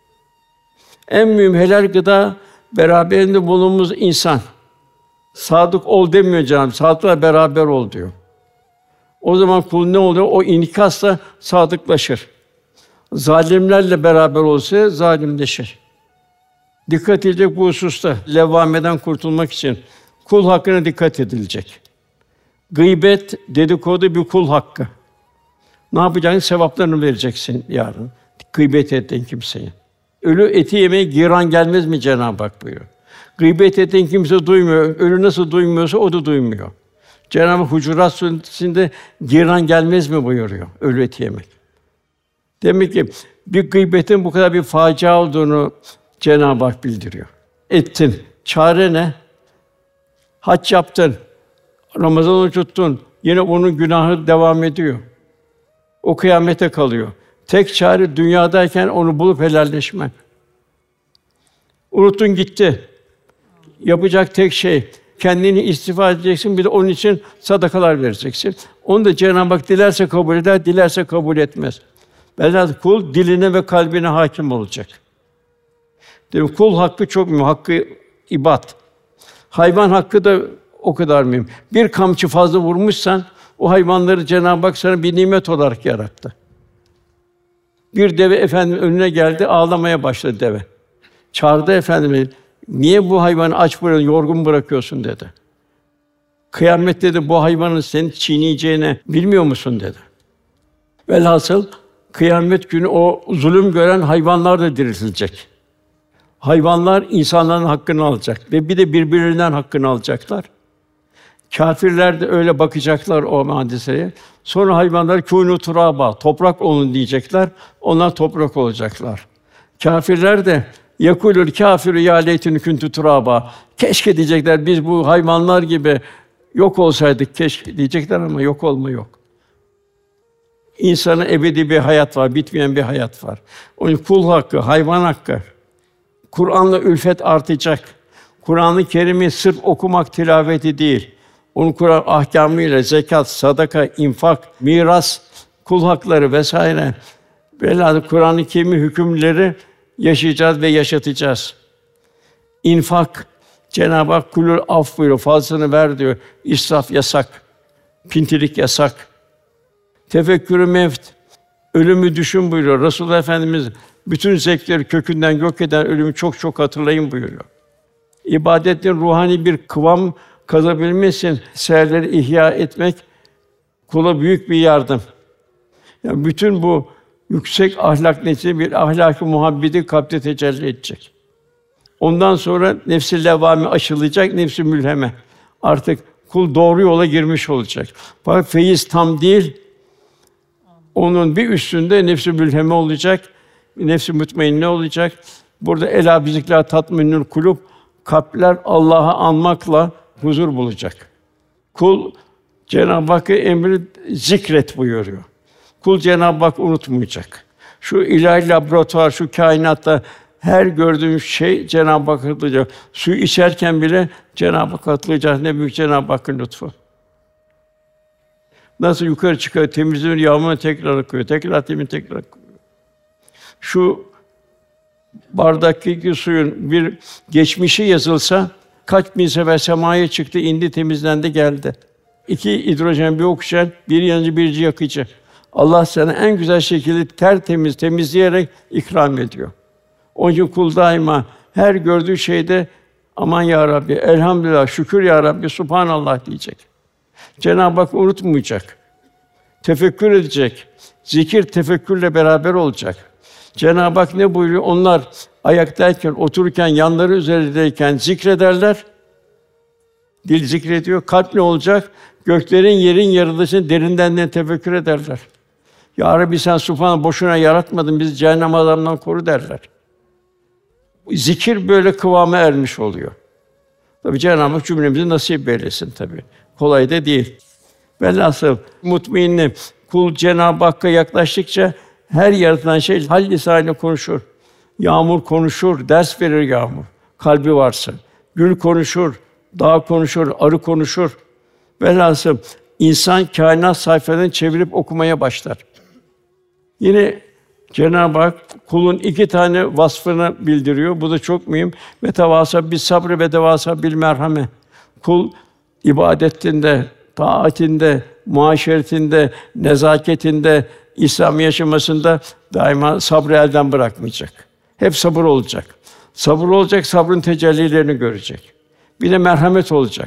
En mühim helal gıda beraberinde bulunduğumuz insan. Sadık ol demiyor Cenab-ı, sadıkla beraber ol diyor. O zaman kul ne oluyor? O inikasla sadıklaşır. Zalimlerle beraber olsa zalimleşir. Dikkat edilecek bu hususta levvameden kurtulmak için kul hakkına dikkat edilecek. Gıybet, dedikodu bir kul hakkı. Ne yapacaksın? Sevaplarını vereceksin yarın. Gıybet ettiğin kimseye. Ölü eti yemeye giran gelmez mi Cenab-ı Hak buyuruyor. Gıybet ettiğin kimse duymuyor. Ölü nasıl duymuyorsa o da duymuyor. Cenab-ı Hak Hucurat Suresi'nde giran gelmez mi buyuruyor ölü eti yemek. Demek ki bir gıybetin bu kadar bir facia olduğunu Cenab-ı Hak bildiriyor. Ettin. Çare ne? Hac yaptın. Ramazan'ı tuttun. Yine onun günahı devam ediyor. O kıyamete kalıyor. Tek çare dünyadayken onu bulup helalleşmek. Unuttun gitti. Yapacak tek şey kendini istifa edeceksin, bir de onun için sadakalar vereceksin. Onu da Cenab-ı Hak dilerse kabul eder, dilerse kabul etmez. Velhâsıl kul diline ve kalbine hâkim olacak. Demek kul hakkı çok mühim, hakkı ibad. Hayvan hakkı da o kadar mühim. Bir kamçı fazla vurmuşsan o hayvanları Cenab-ı Hak sana bir nimet olarak yarattı. Bir deve Efendimiz önüne geldi, ağlamaya başladı deve. Çağırdı Efendimiz, niye bu hayvanı aç bırakıyorsun, yorgun bırakıyorsun dedi. Kıyamet dedi, bu hayvanın seni çiğneyeceğini bilmiyor musun dedi. Velhasıl kıyamet günü o zulüm gören hayvanlar da diriltilecek. Hayvanlar insanların hakkını alacak ve bir de birbirlerinden hakkını alacaklar. Kâfirler de öyle bakacaklar o hadiseye. Sonra hayvanlar kûnû turâbâ, toprak olun diyecekler. Onlar toprak olacaklar. Kâfirler de yekulul kâfiru ya leyteni kuntu turaba. Keşke diyecekler biz bu hayvanlar gibi yok olsaydık keşke diyecekler ama yok olma yok. İnsanın ebedi bir hayat var, bitmeyen bir hayat var. Onun kul hakkı, hayvan hakkı. Kur'an'la ülfet artacak. Kur'an-ı Kerim'i sırf okumak, tilaveti değil. Onun Kur'an ahkâmıyla zekat, sadaka, infak, miras, kul hakları vesaire. Velhâsıl Kur'an-ı Kerim'in hükümleri yaşayacağız ve yaşatacağız. İnfak, Cenab-ı Hak kulül af buyuruyor, fazlasını ver diyor. İsraf yasak, pintilik yasak. Tefekkür-ü mevt, ölümü düşün buyuruyor. Resulullah Efendimiz bütün zevkleri kökünden yok eden ölümü çok çok hatırlayın buyuruyor. İbadetin ruhani bir kıvam kazanabilmesi için seherleri ihya etmek kula büyük bir yardım. Yani bütün bu yüksek ahlak neticesi bir ahlak-ı muhabbeti kalpte tecelli edecek. Ondan sonra nefs-i levvâme aşılacak, nefs-i mülheme. Artık kul doğru yola girmiş olacak. Fakat feyiz tam değil. Onun bir üstünde nefs-i mülheme olacak, nefs-i mutmainne olacak. Burada elâ bizikrillâh tatmainnul kulûb, kalpler Allah'ı anmakla huzur bulacak. Kul Cenab-ı Hakk'ı emri zikret buyuruyor. Kul Cenab-ı Hak unutmayacak. Şu ilahi laboratuvar, şu kainatta her gördüğümüz şey Cenab-ı Hakk'ı hatırlayacak. Su içerken bile Cenab-ı Hakk'ı hatırlayacağız. Ne büyük Cenab-ı Hakk'ın lütfu. Nasıl yukarı çıkıyor, temizliyor, yağmurunu tekrar akıyor, tekrar akıyor. Şu bardaktaki suyun bir geçmişi yazılsa, kaç bin sefer semaya çıktı, indi, temizlendi, geldi. 2 hidrojen, bir oksijen, bir yanıcı, bir yakıcı. Allah sana en güzel şekilde tertemiz, temizleyerek ikram ediyor. Onun için kul daima her gördüğü şeyde aman ya Rabbi, elhamdülillah, şükür ya Rabbi, subhanallah diyecek. Cenab-ı Hak unutmayacak. Tefekkür edecek. Zikir tefekkürle beraber olacak. Cenab-ı Hak ne buyuruyor? Onlar ayaktayken, otururken, yanları üzerindeyken zikrederler. Dil zikrediyor. Kalp ne olacak? Göklerin, yerin yaratılışını derinden tefekkür ederler. Ya Rabbi sen subhanallah boşuna yaratmadın, bizi cehennem azabından koru derler. Zikir böyle kıvama ermiş oluyor. Tabii Cenab-ı Hak cümlemizi nasip eylesin tabii. Kolay da değil. Velhasıl mutmainne kul Cenab-ı Hakk'a yaklaştıkça her yaratılan şey hal lisanıyla konuşur. Yağmur konuşur, ders verir yağmur. Kalbi varsa. Gül konuşur, dağ konuşur, arı konuşur. Velhasıl insan kainat sayfalarını çevirip okumaya başlar. Yine Cenab-ı Hak kulun 2 tane vasfını bildiriyor. Bu da çok mühim. Ve tevâsâ bis sabrı ve tevâsâ bil merhame. Kul ibadetinde, taatinde, muaşeretinde, nezaketinde, İslam yaşamasında daima sabrı elden bırakmayacak. Hep sabır olacak. Sabır olacak, sabrın tecellilerini görecek. Bir de merhamet olacak.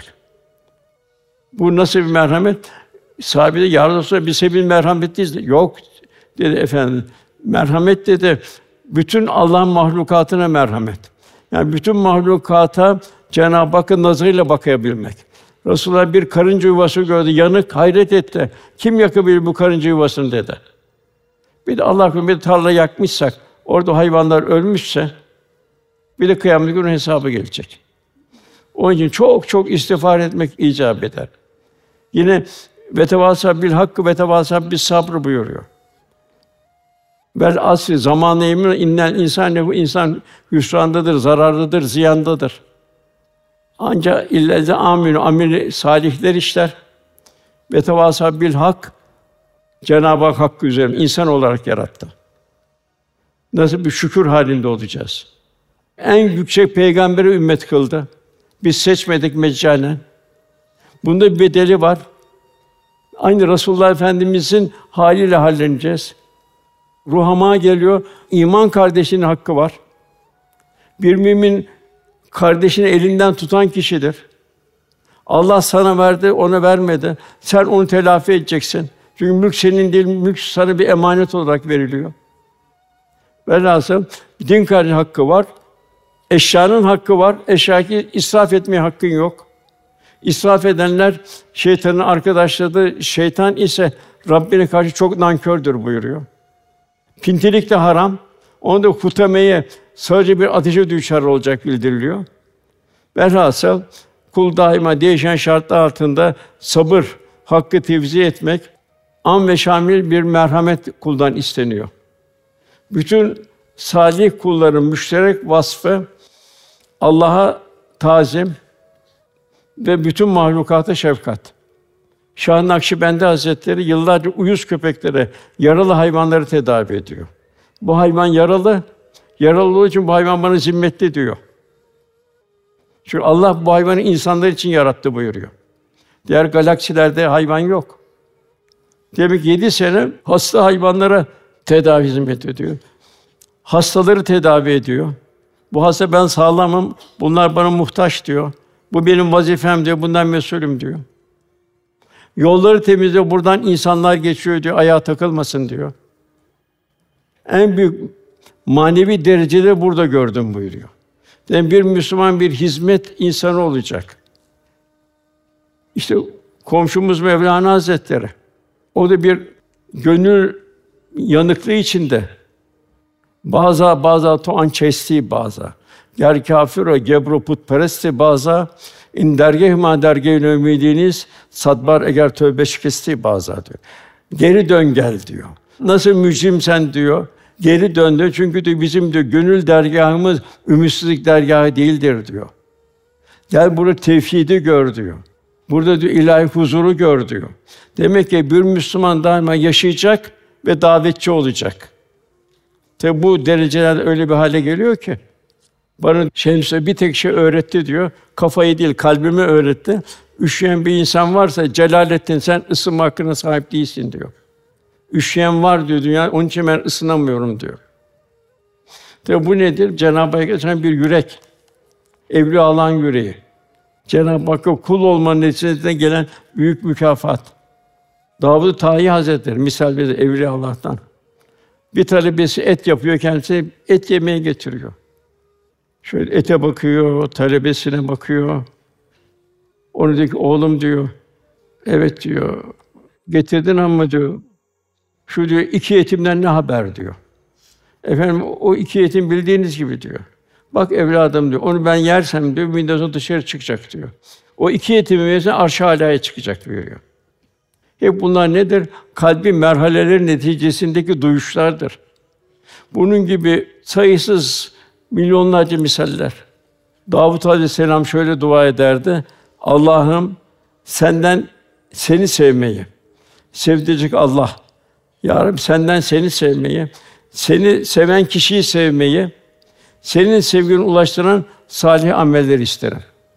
Bu nasıl bir merhamet? Sahabe de ya Resulallah biz hepimiz merhametliyiz. Yok dedi efendim. Merhamet dedi bütün Allah'ın mahlukatına merhamet. Yani bütün mahlukata Cenab-ı Hakk'ın nazarıyla bakabilmek. Resulullah bir karınca yuvası gördü, yanık, hayret etti. Kim yakabilir bu karınca yuvasını dedi. Bir de Allah korusun bir tarla yakmışsak, orada hayvanlar ölmüşse, bir de kıyamet günü hesabı gelecek. Onun için çok çok istiğfar etmek icap eder. Yine ve tevâsâ bil hakkı ve tevâsâ bis sabrı buyuruyor. Vel asri zamanı emin innel insane bu insan hüsrandadır, zararlıdır, ziyandadır. Ancak illeze aminu ameli salihler işler. Ve tevâsâ bil hak Cenab-ı Hak hakkı üzerine insan olarak yarattı. Nasıl bir şükür halinde olacağız? En yüksek peygambere ümmet kıldı. Biz seçmedik meccanen. Bunda bir bedeli var. Aynı Resulullah Efendimizin haliyle halleneceğiz. Ruhama geliyor, iman kardeşinin hakkı var. Bir mümin kardeşini elinden tutan kişidir. Allah sana verdi, ona vermedi. Sen onu telafi edeceksin. Çünkü mülk senin değil, mülk sana bir emanet olarak veriliyor. Velhasıl din kardeşinin hakkı var. Eşyanın hakkı var. Eşyayı israf etmeye hakkın yok. İsraf edenler şeytanın arkadaşları, şeytan ise Rabbine karşı çok nankördür buyuruyor. Pintilik de haram. Onda hutameye sadece bir ateşe düçar olacak bildiriliyor. Velhasıl kul daima değişen şartlar altında sabır, hakkı tevzi etmek, am ve şamil bir merhamet kuldan isteniyor. Bütün salih kulların müşterek vasfı Allah'a tazim ve bütün mahlukata şefkat. Şah-ı Nakşibendi Hazretleri yıllarca uyuz köpeklere, yaralı hayvanları tedavi ediyor. Bu hayvan yaralı, yaralı olduğu için bu hayvan bana zimmetli diyor. Çünkü Allah bu hayvanı insanlar için yarattı buyuruyor. Diğer galaksilerde hayvan yok. Demek ki 7 sene hasta hayvanlara tedavi hizmet ediyor. Hastaları tedavi ediyor. Bu hasta ben sağlamım, bunlar bana muhtaç diyor. Bu benim vazifem diyor, bundan mesulüm diyor. Yolları temizliyor, buradan insanlar geçiyor diyor, ayağa takılmasın diyor. En büyük manevi dereceleri burada gördüm buyuruyor. Yani bir Müslüman bir hizmet insanı olacak. İşte komşumuz Mevlana Hazretleri, o da bir gönül yanıklığı içinde. Baza to an çesti baza. Ger kafir o gebro putperesti baza. İn dergeh ma dergeh ümidiniz sadbar eğer tövbe şikesti baza diyor. Geri dön gel diyor. Nasıl mücrim sen diyor. Geri döndü çünkü diyor, bizim diyor gönül dergâhımız ümitsizlik dergâhı değildir diyor. Gel burada tevhidi gör diyor. Burada diyor ilahi huzuru gör diyor. Demek ki bir Müslüman daima yaşayacak ve davetçi olacak. Tabi bu dereceler öyle bir hale geliyor ki bana Şems'e bir tek şey öğretti diyor. Kafayı değil, kalbimi öğretti. Üşüyen bir insan varsa Celalettin sen ısınma hakkına sahip değilsin diyor. Üşüyen var diyor dünya, onun için ben ısınamıyorum diyor. Tabi bu nedir? Cenab-ı Hak bir yürek, evliyaullah'ın yüreği. Cenab-ı Hakk'a kul olmanın neticesinde gelen büyük mükafat. Davud-u Tayi Hazretleri misal verir evliyaullah'tan. Bir talebesi et yapıyor, kendisi et yemeye getiriyor. Şöyle ete bakıyor, talebesine bakıyor. Onu diyor ki, oğlum diyor, evet diyor, getirdin ama diyor, şu diyor, 2 yetimden ne haber diyor. Efendim, o 2 yetim bildiğiniz gibi diyor. Bak evladım diyor, onu ben yersem diyor, mideden dışarı çıkacak diyor. O 2 yetimin verirsen arş-ı alâya çıkacak buyuruyor. Hep bunlar nedir? Kalbi merhaleler neticesindeki duyuşlardır. Bunun gibi sayısız milyonlarca misaller. Davud Aleyhisselam şöyle dua ederdi: Allah'ım senden seni sevmeyi, sevdirecek Allah. Ya Rabbi senden seni sevmeyi, seni seven kişiyi sevmeyi, senin sevgini ulaştıran salih amelleri isterim.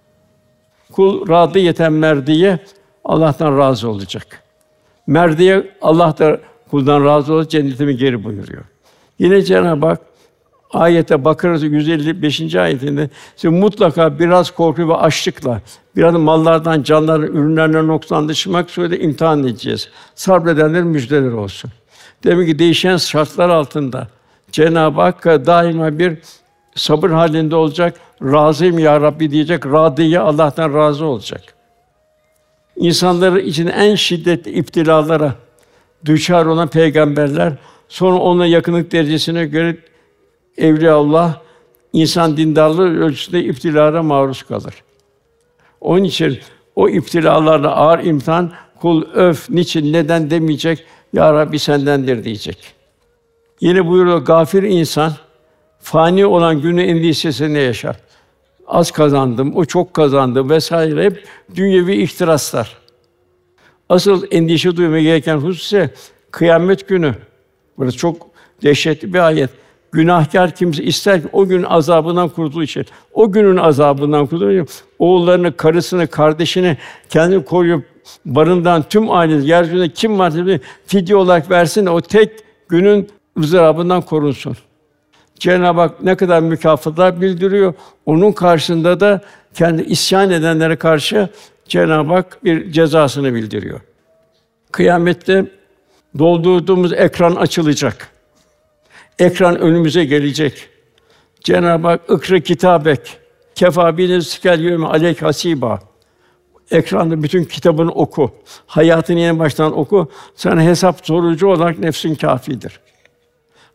Kul radiyeten merdiye Allah'tan razı olacak. Merdiye Allah da kuldan razı olacak, cennetime geri buyuruyor. Yine Cenab-ı Hak ayete Bakara 155. ayetinde size mutlaka biraz korku ve açlıkla, biraz mallardan, canlardan, ürünlerden noksanlaşmak suretiyle imtihan edeceğiz. Sabredenlerin müjdeleri olsun. Demek ki değişen şartlar altında Cenab-ı Hak daima bir sabır halinde olacak. Razıyım ya Rabbi diyecek. Radiye Allah'tan razı olacak. İnsanların için en şiddetli iptilalara düçar olan peygamberler, sonra ona yakınlık derecesine göre evliyaullah, insan dindarlığı ölçüsünde iptilalara maruz kalır. Onun için o iptilalarla ağır imtihan, kul öf, niçin, neden demeyecek, ya Rabbi sendendir diyecek. Yine buyuruyor, gafir insan, fani olan günü endişesinde yaşar. Az kazandım, o çok kazandı vesaire, hep dünyevi ihtiraslar. Asıl endişe duymaya gereken husus ise kıyamet günü. Burası çok dehşetli bir ayet. Günahkar kimse ister ki o gün azabından kurtulur için, o günün azabından kurtulur için, oğullarını, karısını, kardeşini kendini koruyup barından tüm ailesi, yeryüzünde kim varsa fidye olarak versin de o tek günün ızdırabından korunsun. Cenab-ı Hak ne kadar mükafatlar bildiriyor. Onun karşısında da kendi isyan edenlere karşı Cenab-ı Hak bir cezasını bildiriyor. Kıyamette doldurduğumuz ekran açılacak. Ekran önümüze gelecek. Cenab-ı Hak ikra kitabek kefâ binefsikel yevme aleyke hasîbâ. Ekranda bütün kitabını oku. Hayatını yeni baştan oku. Sana hesap sorucu olarak nefsin kâfidir.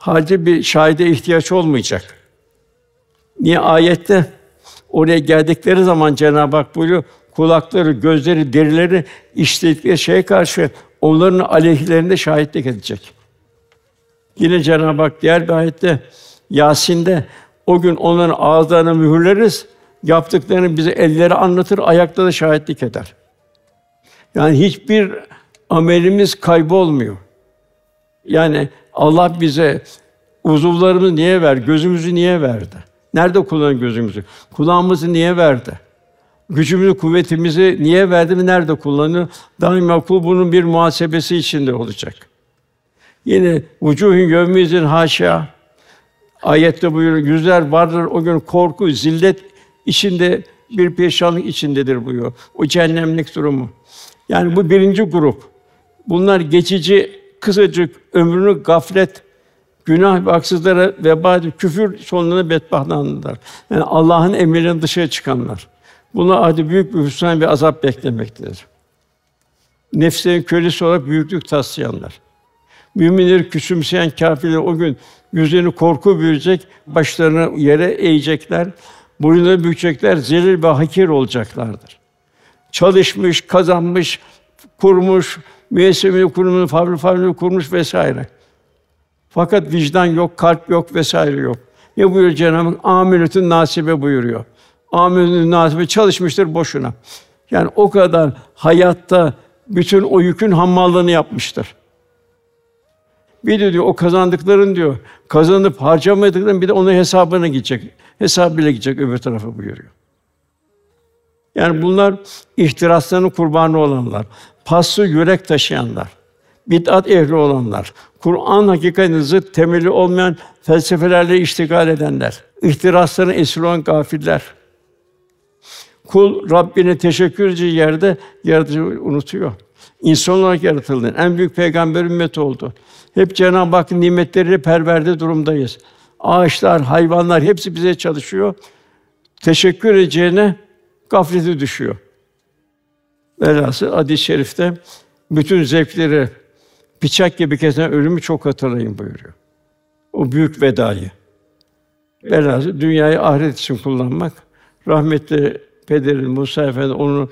halde bir şahide ihtiyaç olmayacak. Niye ayette oraya geldikleri zaman Cenab-ı Hak buyuruyor, kulakları, gözleri, derileri işledikleri şeye karşı onların aleyhlerinde şahitlik edecek. Yine Cenab-ı Hak diğer bir ayette Yâsin'de o gün onların ağızlarını mühürleriz, yaptıklarını bize elleri anlatır, ayakta şahitlik eder. Yani hiçbir amelimiz kaybolmuyor. Yani Allah bize uzuvlarımızı niye ver, gözümüzü niye verdi? Nerede kullanıyor gözümüzü? Kulağımızı niye verdi? Gücümüzü, kuvvetimizi niye verdi ve nerede kullanıyor? Daima kul bunun bir muhasebesi içinde olacak. Yine vücuhun yevmizin haşa ayette buyuruyor. Yüzler vardır o gün korku, zillet içinde, bir perişanlık içindedir buyuruyor. O cehennemlik durumu. Yani bu birinci grup. Bunlar geçici, kısacık ömrünü gaflet, günah ve haksızlara vebâ, küfür sonlarına bedbahtlanırlar. Yani Allah'ın emrinden dışarı çıkanlar. Buna adi büyük bir hüsran ve azap beklemektedir. Nefsinin kölesi olarak büyüklük taslayanlar. Müminleri küçümseyen kâfirler o gün yüzlerini korku bürüyecek, başlarını yere eğecekler, boyunları bükecekler, zelil ve hakir olacaklardır. Çalışmış, kazanmış, kurmuş, müessesesini kurmuş, fabrikasını kurmuş vesaire. Fakat vicdan yok, kalp yok vesaire yok. Ne buyuruyor Cenab-ı Hak? Âmiletün nâsibe buyuruyor. Âmiletün nâsibe çalışmıştır boşuna. Yani o kadar hayatta bütün o yükün hammallığını yapmıştır. Bir de diyor o kazandıkların diyor, kazanıp harcamadıkların bir de onun hesabına gidecek. Hesabıyla gidecek öbür tarafa buyuruyor. Yani bunlar ihtirasların kurbanı olanlar, paslı yürek taşıyanlar, bid'at ehli olanlar, Kur'an hakikatine zıt temeli olmayan felsefelerle iştigal edenler, ihtirasların esiri olan gafiller. Kul Rabbine teşekkür edeceği yerde yaratıcıyı unutuyor. İnsan olarak yaratıldın. En büyük peygamber ümmeti oldu. Hep Cenab-ı Hakk'ın nimetleriyle perverde durumdayız. Ağaçlar, hayvanlar hepsi bize çalışıyor. Teşekkür edeceğine gaflete düşüyor. Velhasıl hadis-i şerifte bütün zevkleri bıçak gibi kesen ölümü çok hatırlayın buyuruyor. O büyük vedayı. Velhasıl dünyayı ahiret için kullanmak. Rahmetli Pederim Musa Efendi onu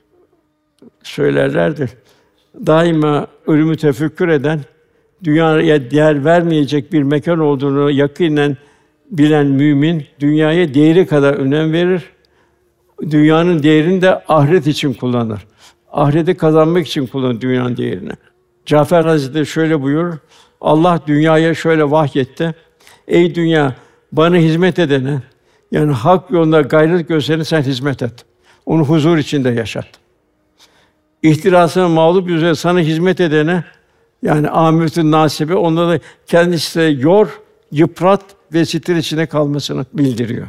söylerlerdi. Daima ölümü tefekkür eden, dünyaya değer vermeyecek bir mekan olduğunu yakînen bilen mümin dünyaya değeri kadar önem verir. Dünyanın değerini de ahiret için kullanır. Ahireti kazanmak için kullanır dünyanın değerini. Cafer Hazretleri şöyle buyurur: Allah dünyaya şöyle vahyetti. Ey dünya, bana hizmet edene, yani hak yolunda gayret gösterene sen hizmet et. Onu huzur içinde yaşat. İhtirasına mağlup üzere sana hizmet edene, yani âmiletün nâsibe, onları da kendisi yor, yıprat ve stir içinde kalmasını bildiriyor.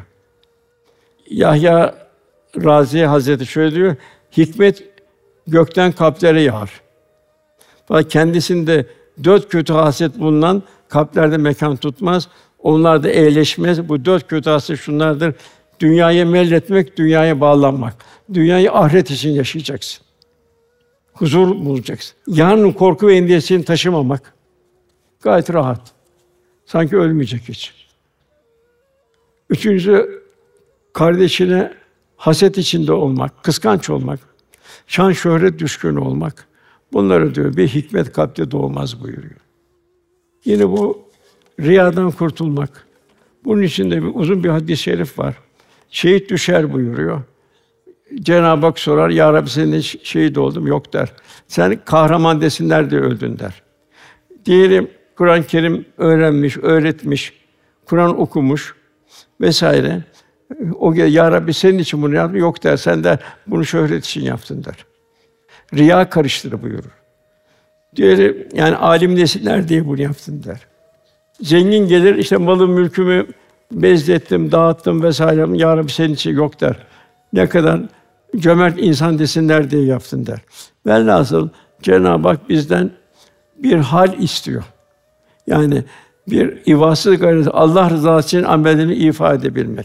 Yahya Razi Hazretleri şöyle diyor: hikmet gökten kalplere yağar. Fakat kendisinde 4 kötü haslet bulunan kalplerde mekan tutmaz. Onlar da eğleşmez. Bu 4 kötü haslet şunlardır: dünyaya meyletmek, dünyaya bağlanmak. Dünyayı ahiret için yaşayacaksın. Huzur bulacaksın. Yarının korku ve endişesini taşımamak. Gayet rahat. Sanki ölmeyecek hiç. Üçüncüsü, kardeşine haset içinde olmak, kıskanç olmak, şan şöhret düşkünü olmak. Bunları diyor bir hikmet kalpte doğmaz buyuruyor. Yine bu riyadan kurtulmak. Bunun içinde uzun bir hadis-i şerif var. Şehit düşer buyuruyor. Cenab-ı Hak sorar: Ya Rabbi, senin şehit oldum. Yok der. Sen kahraman desinler diye öldün der. Diyelim Kur'an-ı Kerim öğrenmiş, öğretmiş, Kur'an okumuş vesaire. O Ya Rabbi, senin için bunu yaptım. Yok der. Sen der bunu şöhret için yaptın der. Riya karıştırır buyurur. Diyelim yani alim desinler diye bunu yaptın der. Zengin gelir, işte malı mülkümü bezlettim, dağıttım vesaire. Ya Rabbi, senin için yok der. Ne kadar cömert insan desinler diye yaptın der. Velhasıl Cenab-ı Hak bizden bir hal istiyor. Yani bir ivazsız gayret, Allah rızası için amelini ifade edebilmek.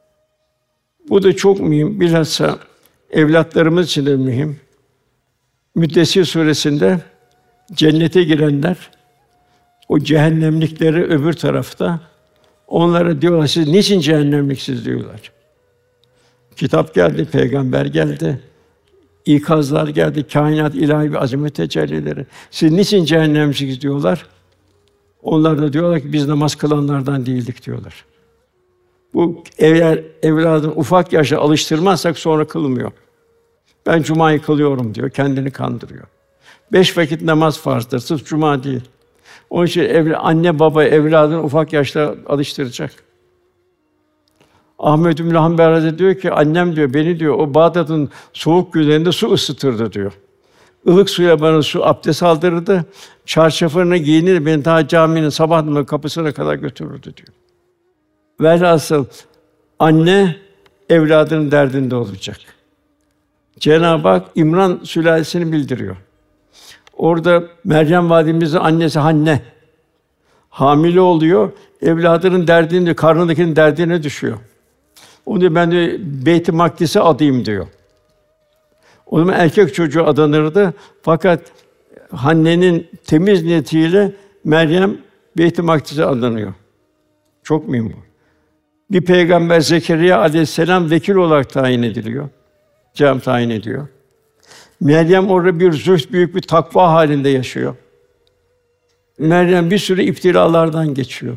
Bu da çok mühim. Bilhassa evlatlarımız için de mühim. Müddessir suresinde cennete girenler O cehennemlikleri öbür tarafta, onlara diyorlar, siz niçin cehennemliksiniz diyorlar. Kitap geldi, peygamber geldi, ikazlar geldi, kainat ilahi bir azamet tecellileri. Siz niçin cehennemliksiniz diyorlar. Onlar da diyorlar ki biz namaz kılanlardan değildik diyorlar. Bu eğer evladını ufak yaşta alıştırmazsak sonra kılmıyor. Ben cumayı kılıyorum diyor, kendini kandırıyor. 5 vakit namaz farzdır, sırf cuma değil. Onun için anne baba evladını ufak yaşta alıştıracak. Ahmed bin Hanbel Hazretleri diyor ki, annem diyor, beni diyor, o Bağdat'ın soğuk günlerinde su ısıtırdı diyor. Ilık suya bana su abdest aldırırdı, çarşafını giyinir, beni ta caminin sabah namazı kapısına kadar götürürdü diyor. Velhasıl anne evladının derdinde olacak. Cenab-ı Hak İmran sülalesini bildiriyor. Orada Meryem validemizin annesi Hanne hamile oluyor, evladının derdini, karnındakinin derdine düşüyor. Onu diyor, ben de Beyt-i Makdis'e adayım diyor. O zaman erkek çocuğu adanırdı. Fakat Hanne'nin temiz niyetiyle Meryem Beyt-i Makdis'e adanıyor. Çok mühim bu. Bir peygamber Zekeriya aleyhisselam vekil olarak tayin ediliyor. Cenab-ı tayin ediyor. Meryem orada bir zühd, büyük bir takva halinde yaşıyor. Meryem bir sürü iptilalardan geçiyor.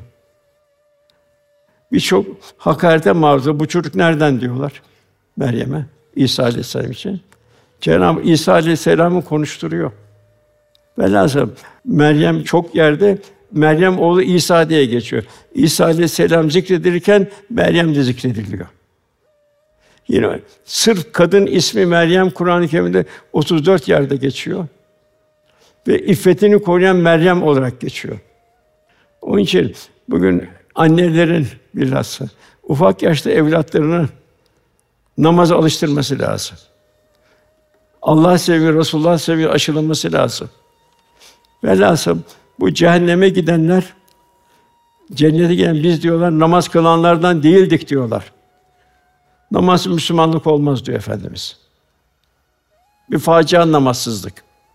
Birçok hakarete maruz. Bu çocuk nereden diyorlar Meryem'e, İsa aleyhisselam için. Cenab-ı İsa aleyhisselam'ı konuşturuyor. Velhasıl Meryem çok yerde Meryem oğlu İsa diye geçiyor. İsa aleyhisselam zikredilirken Meryem de zikrediliyor. Yine sırf kadın ismi Meryem Kur'an-ı Kerim'de 34 yerde geçiyor. Ve iffetini koruyan Meryem olarak geçiyor. Onun için bugün annelerin bilhassa ufak yaşta evlatlarını namaza alıştırması lazım. Allah seviyor, Resulullah seviyor aşılaması lazım. Velhasıl bu cehenneme gidenler, cennete giden biz diyorlar, namaz kılanlardan değildik diyorlar. Namazsız Müslümanlık olmaz diyor Efendimiz. Bir facia namazsızlık.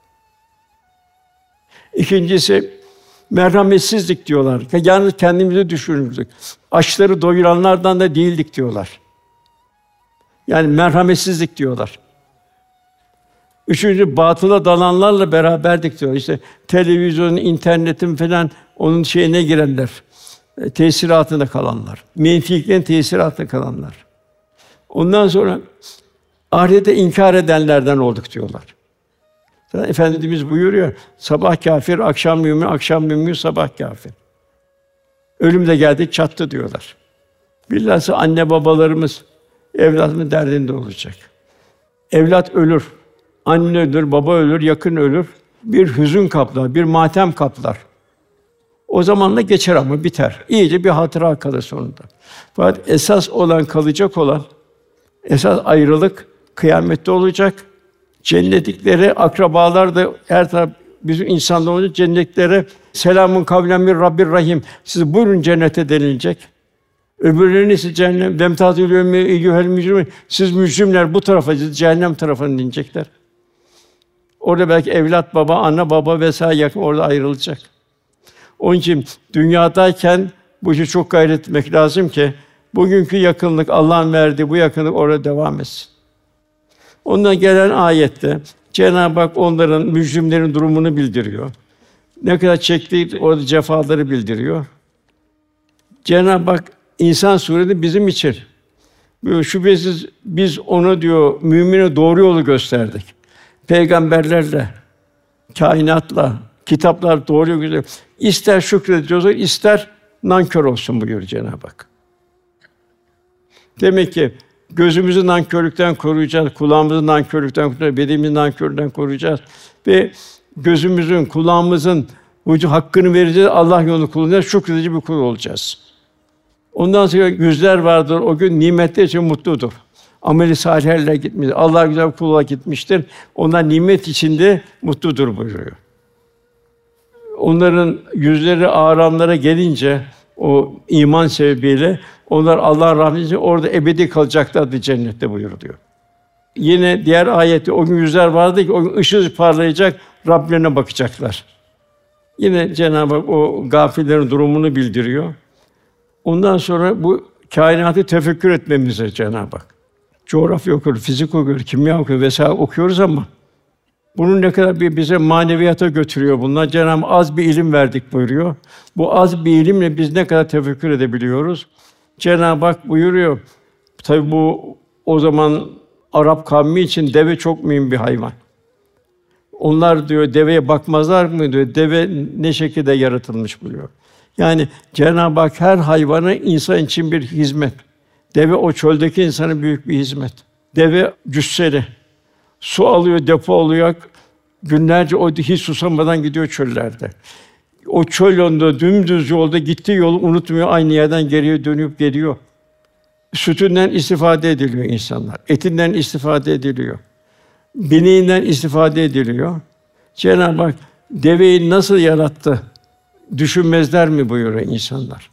İkincisi merhametsizlik diyorlar. Yalnız kendimizi düşünürdük. Açları doyuranlardan da değildik diyorlar. Yani merhametsizlik diyorlar. Üçüncü batıla dalanlarla beraberdik diyor. İşte televizyonun, internetin falan onun şeyine girenler, tesiratında kalanlar, menfiliklerin tesiratında kalanlar. Ondan sonra ahirete inkar edenlerden olduk diyorlar. Zaten Efendimiz buyuruyor, sabah kâfir, akşam mümin, akşam mümin, sabah kâfir. Ölüm de geldi, çattı diyorlar. Bilhassa anne babalarımız evladının derdinde olacak. Evlat ölür, anne ölür, baba ölür, yakın ölür. Bir hüzün kaplar, bir matem kaplar. O zamanla geçer ama biter. İyice bir hatıra kalır sonunda. Fakat esas olan, kalacak olan, esas ayrılık kıyamette olacak. Cennetliklere akrabalar da her taraf bizim insanlar olacak. Cennetliklere selamun kavlen min Rabbir Rahim. Siz buyurun cennete denilecek. Öbürlerine ise cehennem vemtazül yevme eyyuhel mücrimun. Siz mücrimler bu tarafa, cehennem tarafına inecekler. Orada belki evlat baba, anne baba vesaire yakın orada ayrılacak. Onun için dünyadayken bu işe çok gayret etmek lazım ki bugünkü yakınlık, Allah'ın verdiği bu yakınlık orada devam etsin. Ondan gelen ayette Cenab-ı Hak onların mücrimlerin durumunu bildiriyor. Ne kadar çektiği orada cefaları bildiriyor. Cenab-ı Hak İnsan Sûresi'nde bizim için şüphesiz biz ona diyor mümine doğru yolu gösterdik. Peygamberlerle, kainatla, kitaplar doğru yolu gösteriyor. İster şükredeceğiz, ister nankör olsun buyuruyor Cenab-ı Hak. Demek ki gözümüzü nankörlükten koruyacağız, kulağımızı nankörlükten koruyacağız, bedenimizi nankörlükten koruyacağız ve gözümüzün, kulağımızın hakkını vereceğiz, Allah yolunu kullanacağız, şükredici bir kul olacağız. Ondan sonra yüzler vardır, o gün nimetler için mutludur. Ameli salihlerle gitmiş, Allah güzel kul olarak gitmiştir. Onlar nimet içinde mutludur buyuruyor. Onların yüzleri ağaranlara gelince o iman sebebiyle onlar Allah'ın rahmetiyle orada ebedi kalacaklardır cennette buyuruluyor. Yine diğer ayette o gün yüzler vardı ki o gün ışıl parlayacak, Rablerine bakacaklar. Yine Cenab-ı Hak o gafillerin durumunu bildiriyor. Ondan sonra bu kainatı tefekkür etmemize Cenab-ı Hak. Coğrafya okuyoruz, fizik okuyoruz, kimya okuyoruz vesaire okuyoruz ama bunun ne kadar bize maneviyata götürüyor bunlar. Cenab-ı Hak az bir ilim verdik buyuruyor. Bu az bir ilimle biz ne kadar tefekkür edebiliyoruz? Cenab-ı Hak buyuruyor. Tabii bu o zaman Arap kavmi için deve çok mühim bir hayvan. Onlar diyor deveye bakmazlar mı diyor. Deve ne şekilde yaratılmış buyuruyor. Yani Cenab-ı Hak her hayvanı insan için bir hizmet. Deve o çöldeki insana büyük bir hizmet. Deve cüsseli. Su alıyor, depo oluyor. Günlerce o hiç susamadan gidiyor çöllerde. O çöl yolunda, dümdüz yolda gittiği yolu unutmuyor. Aynı yerden geriye dönüp geliyor. Sütünden istifade ediliyor insanlar. Etinden istifade ediliyor. Bineğinden istifade ediliyor. Cenab-ı Hak deveyi nasıl yarattı? Düşünmezler mi buyuruyor insanlar.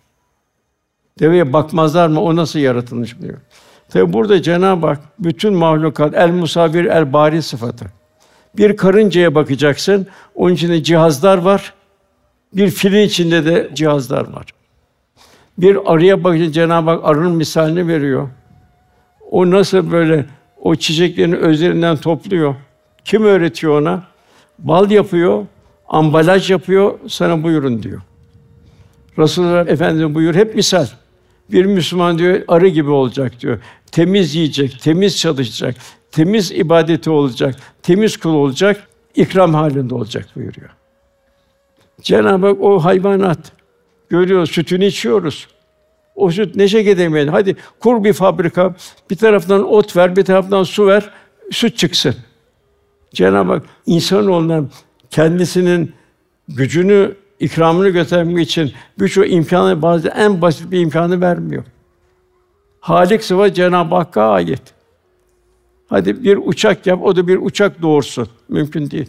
Deveye bakmazlar mı? O nasıl yaratılmış buyuruyor. Tabi burada Cenab-ı Hak bütün mahlukat el musavvir el bari sıfatı. Bir karıncaya bakacaksın, onun içinde cihazlar var. Bir filin içinde de cihazlar var. Bir arıya bakınca Cenab-ı Hak arının misalini veriyor. O nasıl böyle o çiçeklerin özlerinden topluyor. Kim öğretiyor ona? Bal yapıyor, ambalaj yapıyor, sana buyurun diyor. Resulullah Efendimiz buyuruyor, hep misal. Bir Müslüman diyor, arı gibi olacak diyor. Temiz yiyecek, temiz çalışacak, temiz ibadeti olacak, temiz kul olacak, ikram halinde olacak buyuruyor. Cenab-ı Hak o hayvanat görüyoruz, sütünü içiyoruz. O süt ne şekilde yemeyelim? Hadi kur bir fabrika, bir taraftan ot ver, bir taraftan su ver, süt çıksın. Cenab-ı Hak insanoğlundan kendisinin gücünü, ikramını göstermek için birçok imkânı, bazen en basit bir imkânı vermiyor. Hâlik sıfat Cenab-ı Hakk'a ait. Hadi bir uçak yap, o da bir uçak doğursun. Mümkün değil.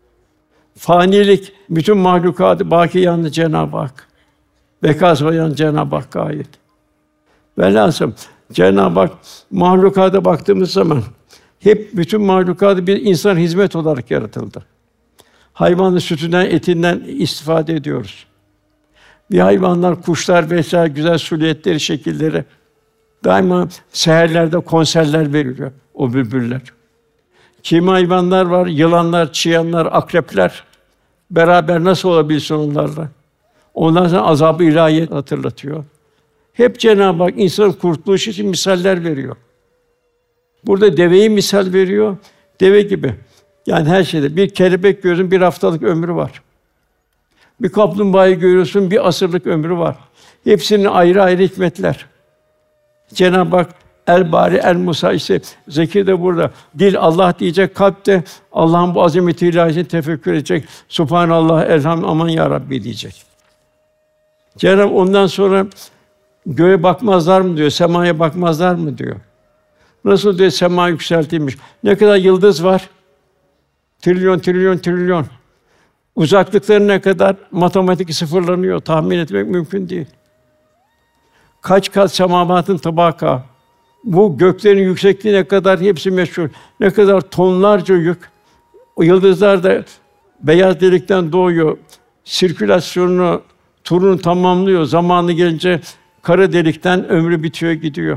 Fanilik, bütün mahlukatı bâkî yalnız Cenab-ı Hak. Beka sıfatı yalnız Cenab-ı Hakk'a ait. Velhâsıl Cenab-ı Hak mahlukata baktığımız zaman hep bütün mahlukatı bir insan hizmet olarak yaratıldı. Hayvanın sütünden, etinden istifade ediyoruz. Bir hayvanlar, kuşlar vesaire güzel suliyetleri, şekilleri daima seherlerde konserler veriliyor o bülbüller. Kimi hayvanlar var, yılanlar, çıyanlar, akrepler beraber nasıl olabilsin onlarla? Ondan sonra azab-ı ilahiyi hatırlatıyor. Hep Cenab-ı Hak insanın kurtuluşu için misaller veriyor. Burada deveyi misal veriyor. Deve gibi. Yani her şeyde bir kelebek görüyorsun, bir haftalık ömrü var. Bir kaplumbağayı görüyorsun, bir asırlık ömrü var. Hepsinin ayrı ayrı hikmetler. Cenab-ı Hak el bari el musa işte zikir de burada. Dil Allah diyecek, kalp de Allah'ın bu azameti ilahisini tefekkür edecek. Subhanallah, elham, aman ya Rabbi diyecek. Cenab-ı Hak ondan sonra göğe bakmazlar mı diyor, semaya bakmazlar mı diyor. Nasıl diyor sema yükseltilmiş. Ne kadar yıldız var? Trilyon, trilyon, trilyon. Uzaklıkları ne kadar? Matematik sıfırlanıyor. Tahmin etmek mümkün değil. Kaç kat semavatın tabaka. Bu göklerin yüksekliği ne kadar? Hepsi meşhur. Ne kadar tonlarca yük. O yıldızlar da beyaz delikten doğuyor. Sirkülasyonunu, turunu tamamlıyor. Zamanı gelince kara delikten ömrü bitiyor, gidiyor.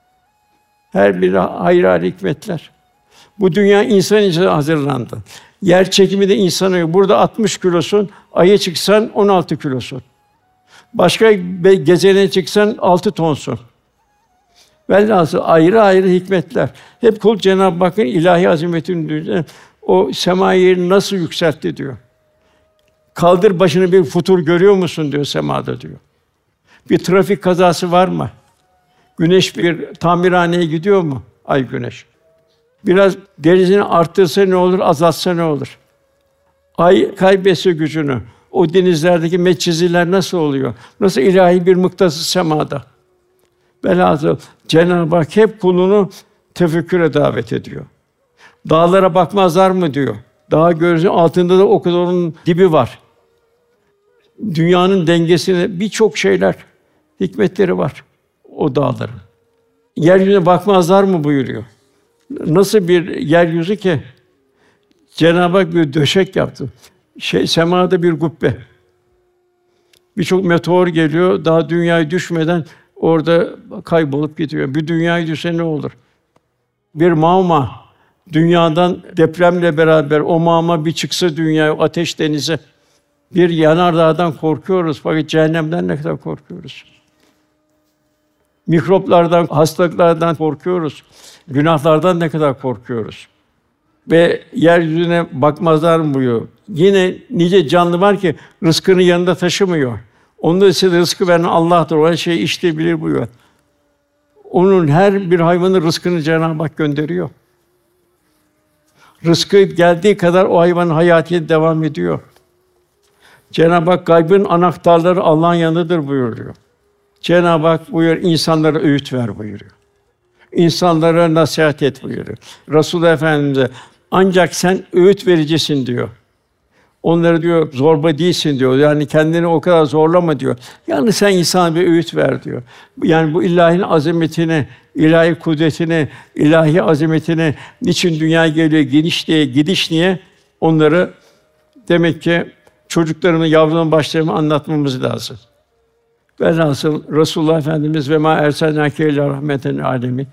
Her biri ayrı ayrı hikmetler. Bu dünya insan için hazırlandı. Yer çekimi de insana. Burada 60 kilosun, Ay'a çıksan 16 kilosun. Başka gezegene çıksan 6 tonsun. Velhâsıl ayrı ayrı hikmetler. Hep kul Cenab-ı Hakk'ın ilahi azametini duyunca o semayı nasıl yükseltti diyor. Kaldır başını bir futur görüyor musun diyor semada diyor. Bir trafik kazası var mı? Güneş bir tamirhaneye gidiyor mu? Ay güneş. Biraz derecesini arttırsa ne olur, azaltsa ne olur? Ay kaybetse gücünü. O denizlerdeki metçiziler nasıl oluyor? Nasıl ilahi bir mıknatıs semada? Velhâsıl Cenab-ı Hak hep kulunu tefekküre davet ediyor. Dağlara bakmazlar mı diyor. Dağ görürsün altında da o kadar onun dibi var. Dünyanın dengesine birçok şeyler, hikmetleri var o dağların. Yeryüzüne bakmazlar mı buyuruyor. Nasıl bir yeryüzü ki? Cenab-ı Hak bir döşek yaptı. Semada bir kubbe. Birçok meteor geliyor, daha dünyaya düşmeden orada kaybolup gidiyor. Bir dünyaya düşse ne olur? Bir mağma, dünyadan depremle beraber o mağma bir çıksa dünyaya, ateş denize, bir yanardağdan korkuyoruz fakat cehennemden ne kadar korkuyoruz? Mikroplardan, hastalıklardan korkuyoruz. Günahlardan ne kadar korkuyoruz? Ve yeryüzüne bakmazlar mı buyuruyor. Yine nice canlı var ki rızkını yanında taşımıyor. Onda size rızkı veren Allah'tır. O her şeyi işte bilir buyuruyor. Onun her bir hayvanın rızkını Cenab-ı Hak gönderiyor. Rızkı geldiği kadar o hayvanın hayatı devam ediyor. Cenab-ı Hak gaybın anahtarları Allah'ın yanındadır buyuruyor. Cenab-ı Hak buyuruyor, insanlara öğüt ver buyuruyor. İnsanlara nasihat et buyuruyor. Resulullah Efendimiz'e ancak sen öğüt vericisin diyor. Onları diyor zorba değilsin diyor. Yani kendini o kadar zorlama diyor. Yani sen insana bir öğüt ver diyor. Yani bu ilahinin azametini, ilahi kudretini, ilahi azametini, niçin dünyaya geliyor, gidiş niye onları demek ki çocuklarının, yavruların başlarına anlatmamız lazım. Velhasıl Resulullah Efendimiz ve mâ erselnâke illâ rahmeten lil âlemin.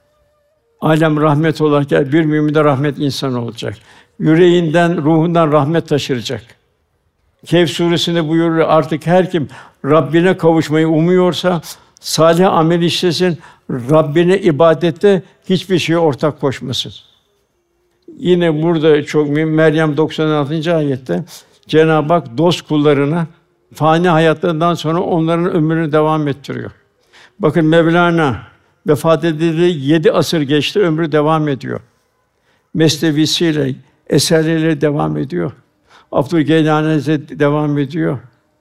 Alem rahmet olarak bir mümin de rahmet insanı olacak. Yüreğinden, ruhundan rahmet taşıracak. Kehf suresinde buyuruyor artık her kim Rabbine kavuşmayı umuyorsa salih amel işlesin, Rabbine ibadette hiçbir şeye ortak koşmasın. Yine burada çok mühim Meryem 96. ayette Cenab-ı Hak dost kullarına fani hayatlarından sonra onların ömrünü devam ettiriyor. Bakın Mevlana vefat edildi 7 asır geçti, ömrü devam ediyor. Mesnevisiyle, eserleriyle devam ediyor. Abdülgeylani Hazretleri devam ediyor.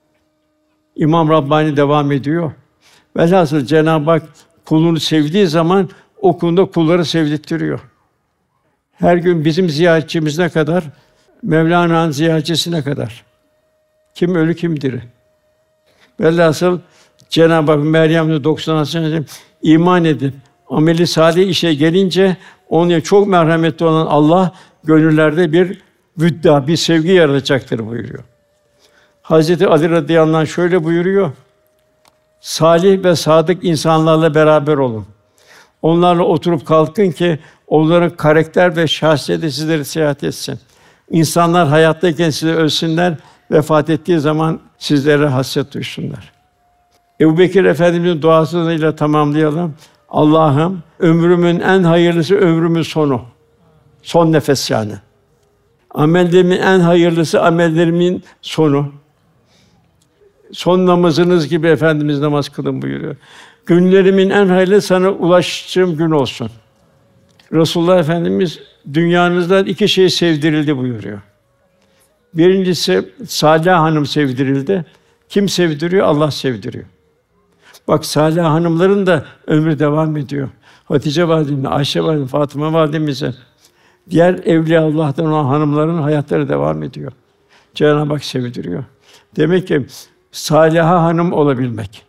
İmam Rabbani devam ediyor. Velhasıl Cenab-ı Hak kulunu sevdiği zaman o kulunda kulları sevdirtiyor. Her gün bizim ziyaretçimiz ne kadar? Mevlana'nın ziyaretçisi ne kadar? Kim ölü kim diri? Velhasıl Cenab-ı Hak Meryem'de 96. iman edin. Ameli salih işe gelince onun çok merhametli olan Allah gönüllerde bir vüdda, bir sevgi yaratacaktır buyuruyor. Hazreti Ali radıyallahu anh şöyle buyuruyor. Salih ve sadık insanlarla beraber olun. Onlarla oturup kalkın ki onların karakter ve şahsiyeti sizleri seyahat etsin. İnsanlar hayattayken size ölsünler, vefat ettiği zaman sizlere hasret duysunlar. Ebubekir Efendimiz'in duasıyla tamamlayalım. Allah'ım ömrümün en hayırlısı ömrümün sonu. Son nefes yani. Amellerimin en hayırlısı amellerimin sonu. Son namazınız gibi Efendimiz namaz kılın buyuruyor. Günlerimin en hayırlı sana ulaştığım gün olsun. Resulullah Efendimiz dünyanızdan 2 şey sevdirildi buyuruyor. Birincisi Salih Hanım sevdirildi. Kim sevdiriyor? Allah sevdiriyor. Bak Salih hanımların da ömrü devam ediyor. Hatice validemiz, Ayşe validemiz, Fatıma validemize, diğer evliyaullah'tan olan hanımların hayatları devam ediyor. Cenab-ı Hak sevdiriyor. Demek ki saliha hanım olabilmek,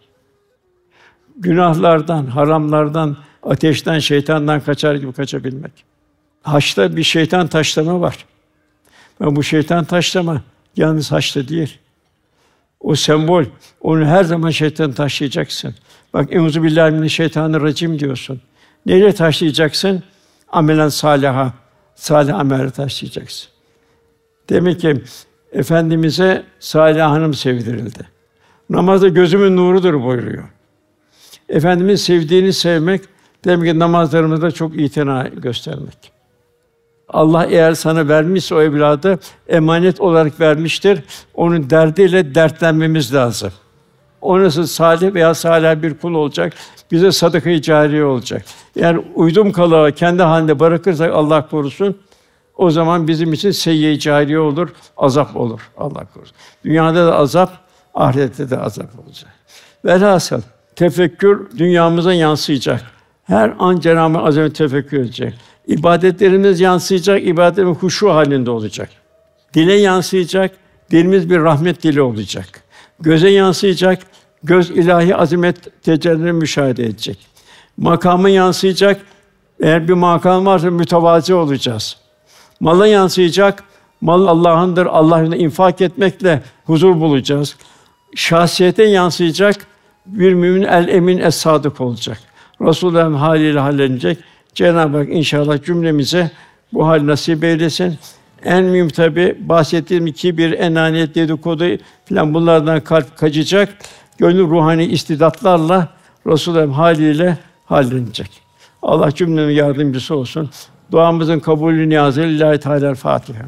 günahlardan, haramlardan, ateşten, şeytandan kaçar gibi kaçabilmek. Haçta bir şeytan taşlama var. Ve bu şeytan taşlama yalnız haçta değil. O sembol, onu her zaman şeytan taşlayacaksın. Bak Euzubillahimineşşeytanirracim diyorsun. Neyle taşlayacaksın? Amelen saliha, salih amel taşlayacaksın. Demek ki Efendimiz'e Salih Hanım sevdirildi. Namaz da gözümün nurudur buyuruyor. Efendimiz sevdiğini sevmek demek ki namazlarımızda çok itina göstermek. Allah eğer sana vermişse o evladı emanet olarak vermiştir. Onun derdiyle dertlenmemiz lazım. O nasıl salih veya salih bir kul olacak, bize sadaka-i cariye olacak. Eğer uydum kalağa kendi halinde bırakırsak Allah korusun, o zaman bizim için seyyi-i cariye olur, azap olur. Allah korusun. Dünyada da azap, ahirette de azap olacak. Velhasıl tefekkür dünyamıza yansıyacak. Her an Cenab-ı Hak azamet tefekkür edecek. İbadetlerimiz yansıyacak, ibadetlerimiz huşu halinde olacak. Dile yansıyacak, dilimiz bir rahmet dili olacak. Göze yansıyacak, göz ilahi azamet tecellilerini müşahede edecek. Makama yansıyacak, eğer bir makam varsa mütevazi olacağız. Mala yansıyacak, mal Allah'ındır, Allah yolunda infak etmekle huzur bulacağız. şahsiyete yansıyacak, bir mümin el-emin es-sadık olacak. Resulullah'ın haliyle hallenecek. Cenab-ı Hak inşallah cümlemize bu hal nasip eylesin. En mühim tabi bahsettiğim kibir, enaniyet, dedikodu filan bunlardan kalp kaçacak. Gönül ruhani istidatlarla Resulullah'ın haliyle hallenecek. Allah cümlenin yardımcısı olsun. Duamızın kabulü niyazı lillahi teâlâ Fatiha.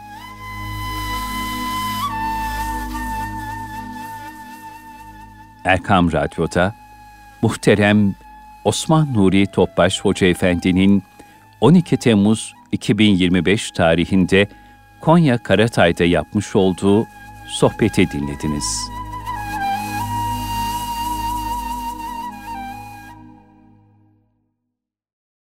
Erkam Radyo'da muhterem Osman Nuri Topbaş Hoca Efendi'nin 12 Temmuz 2025 tarihinde Konya Karatay'da yapmış olduğu sohbeti dinlediniz.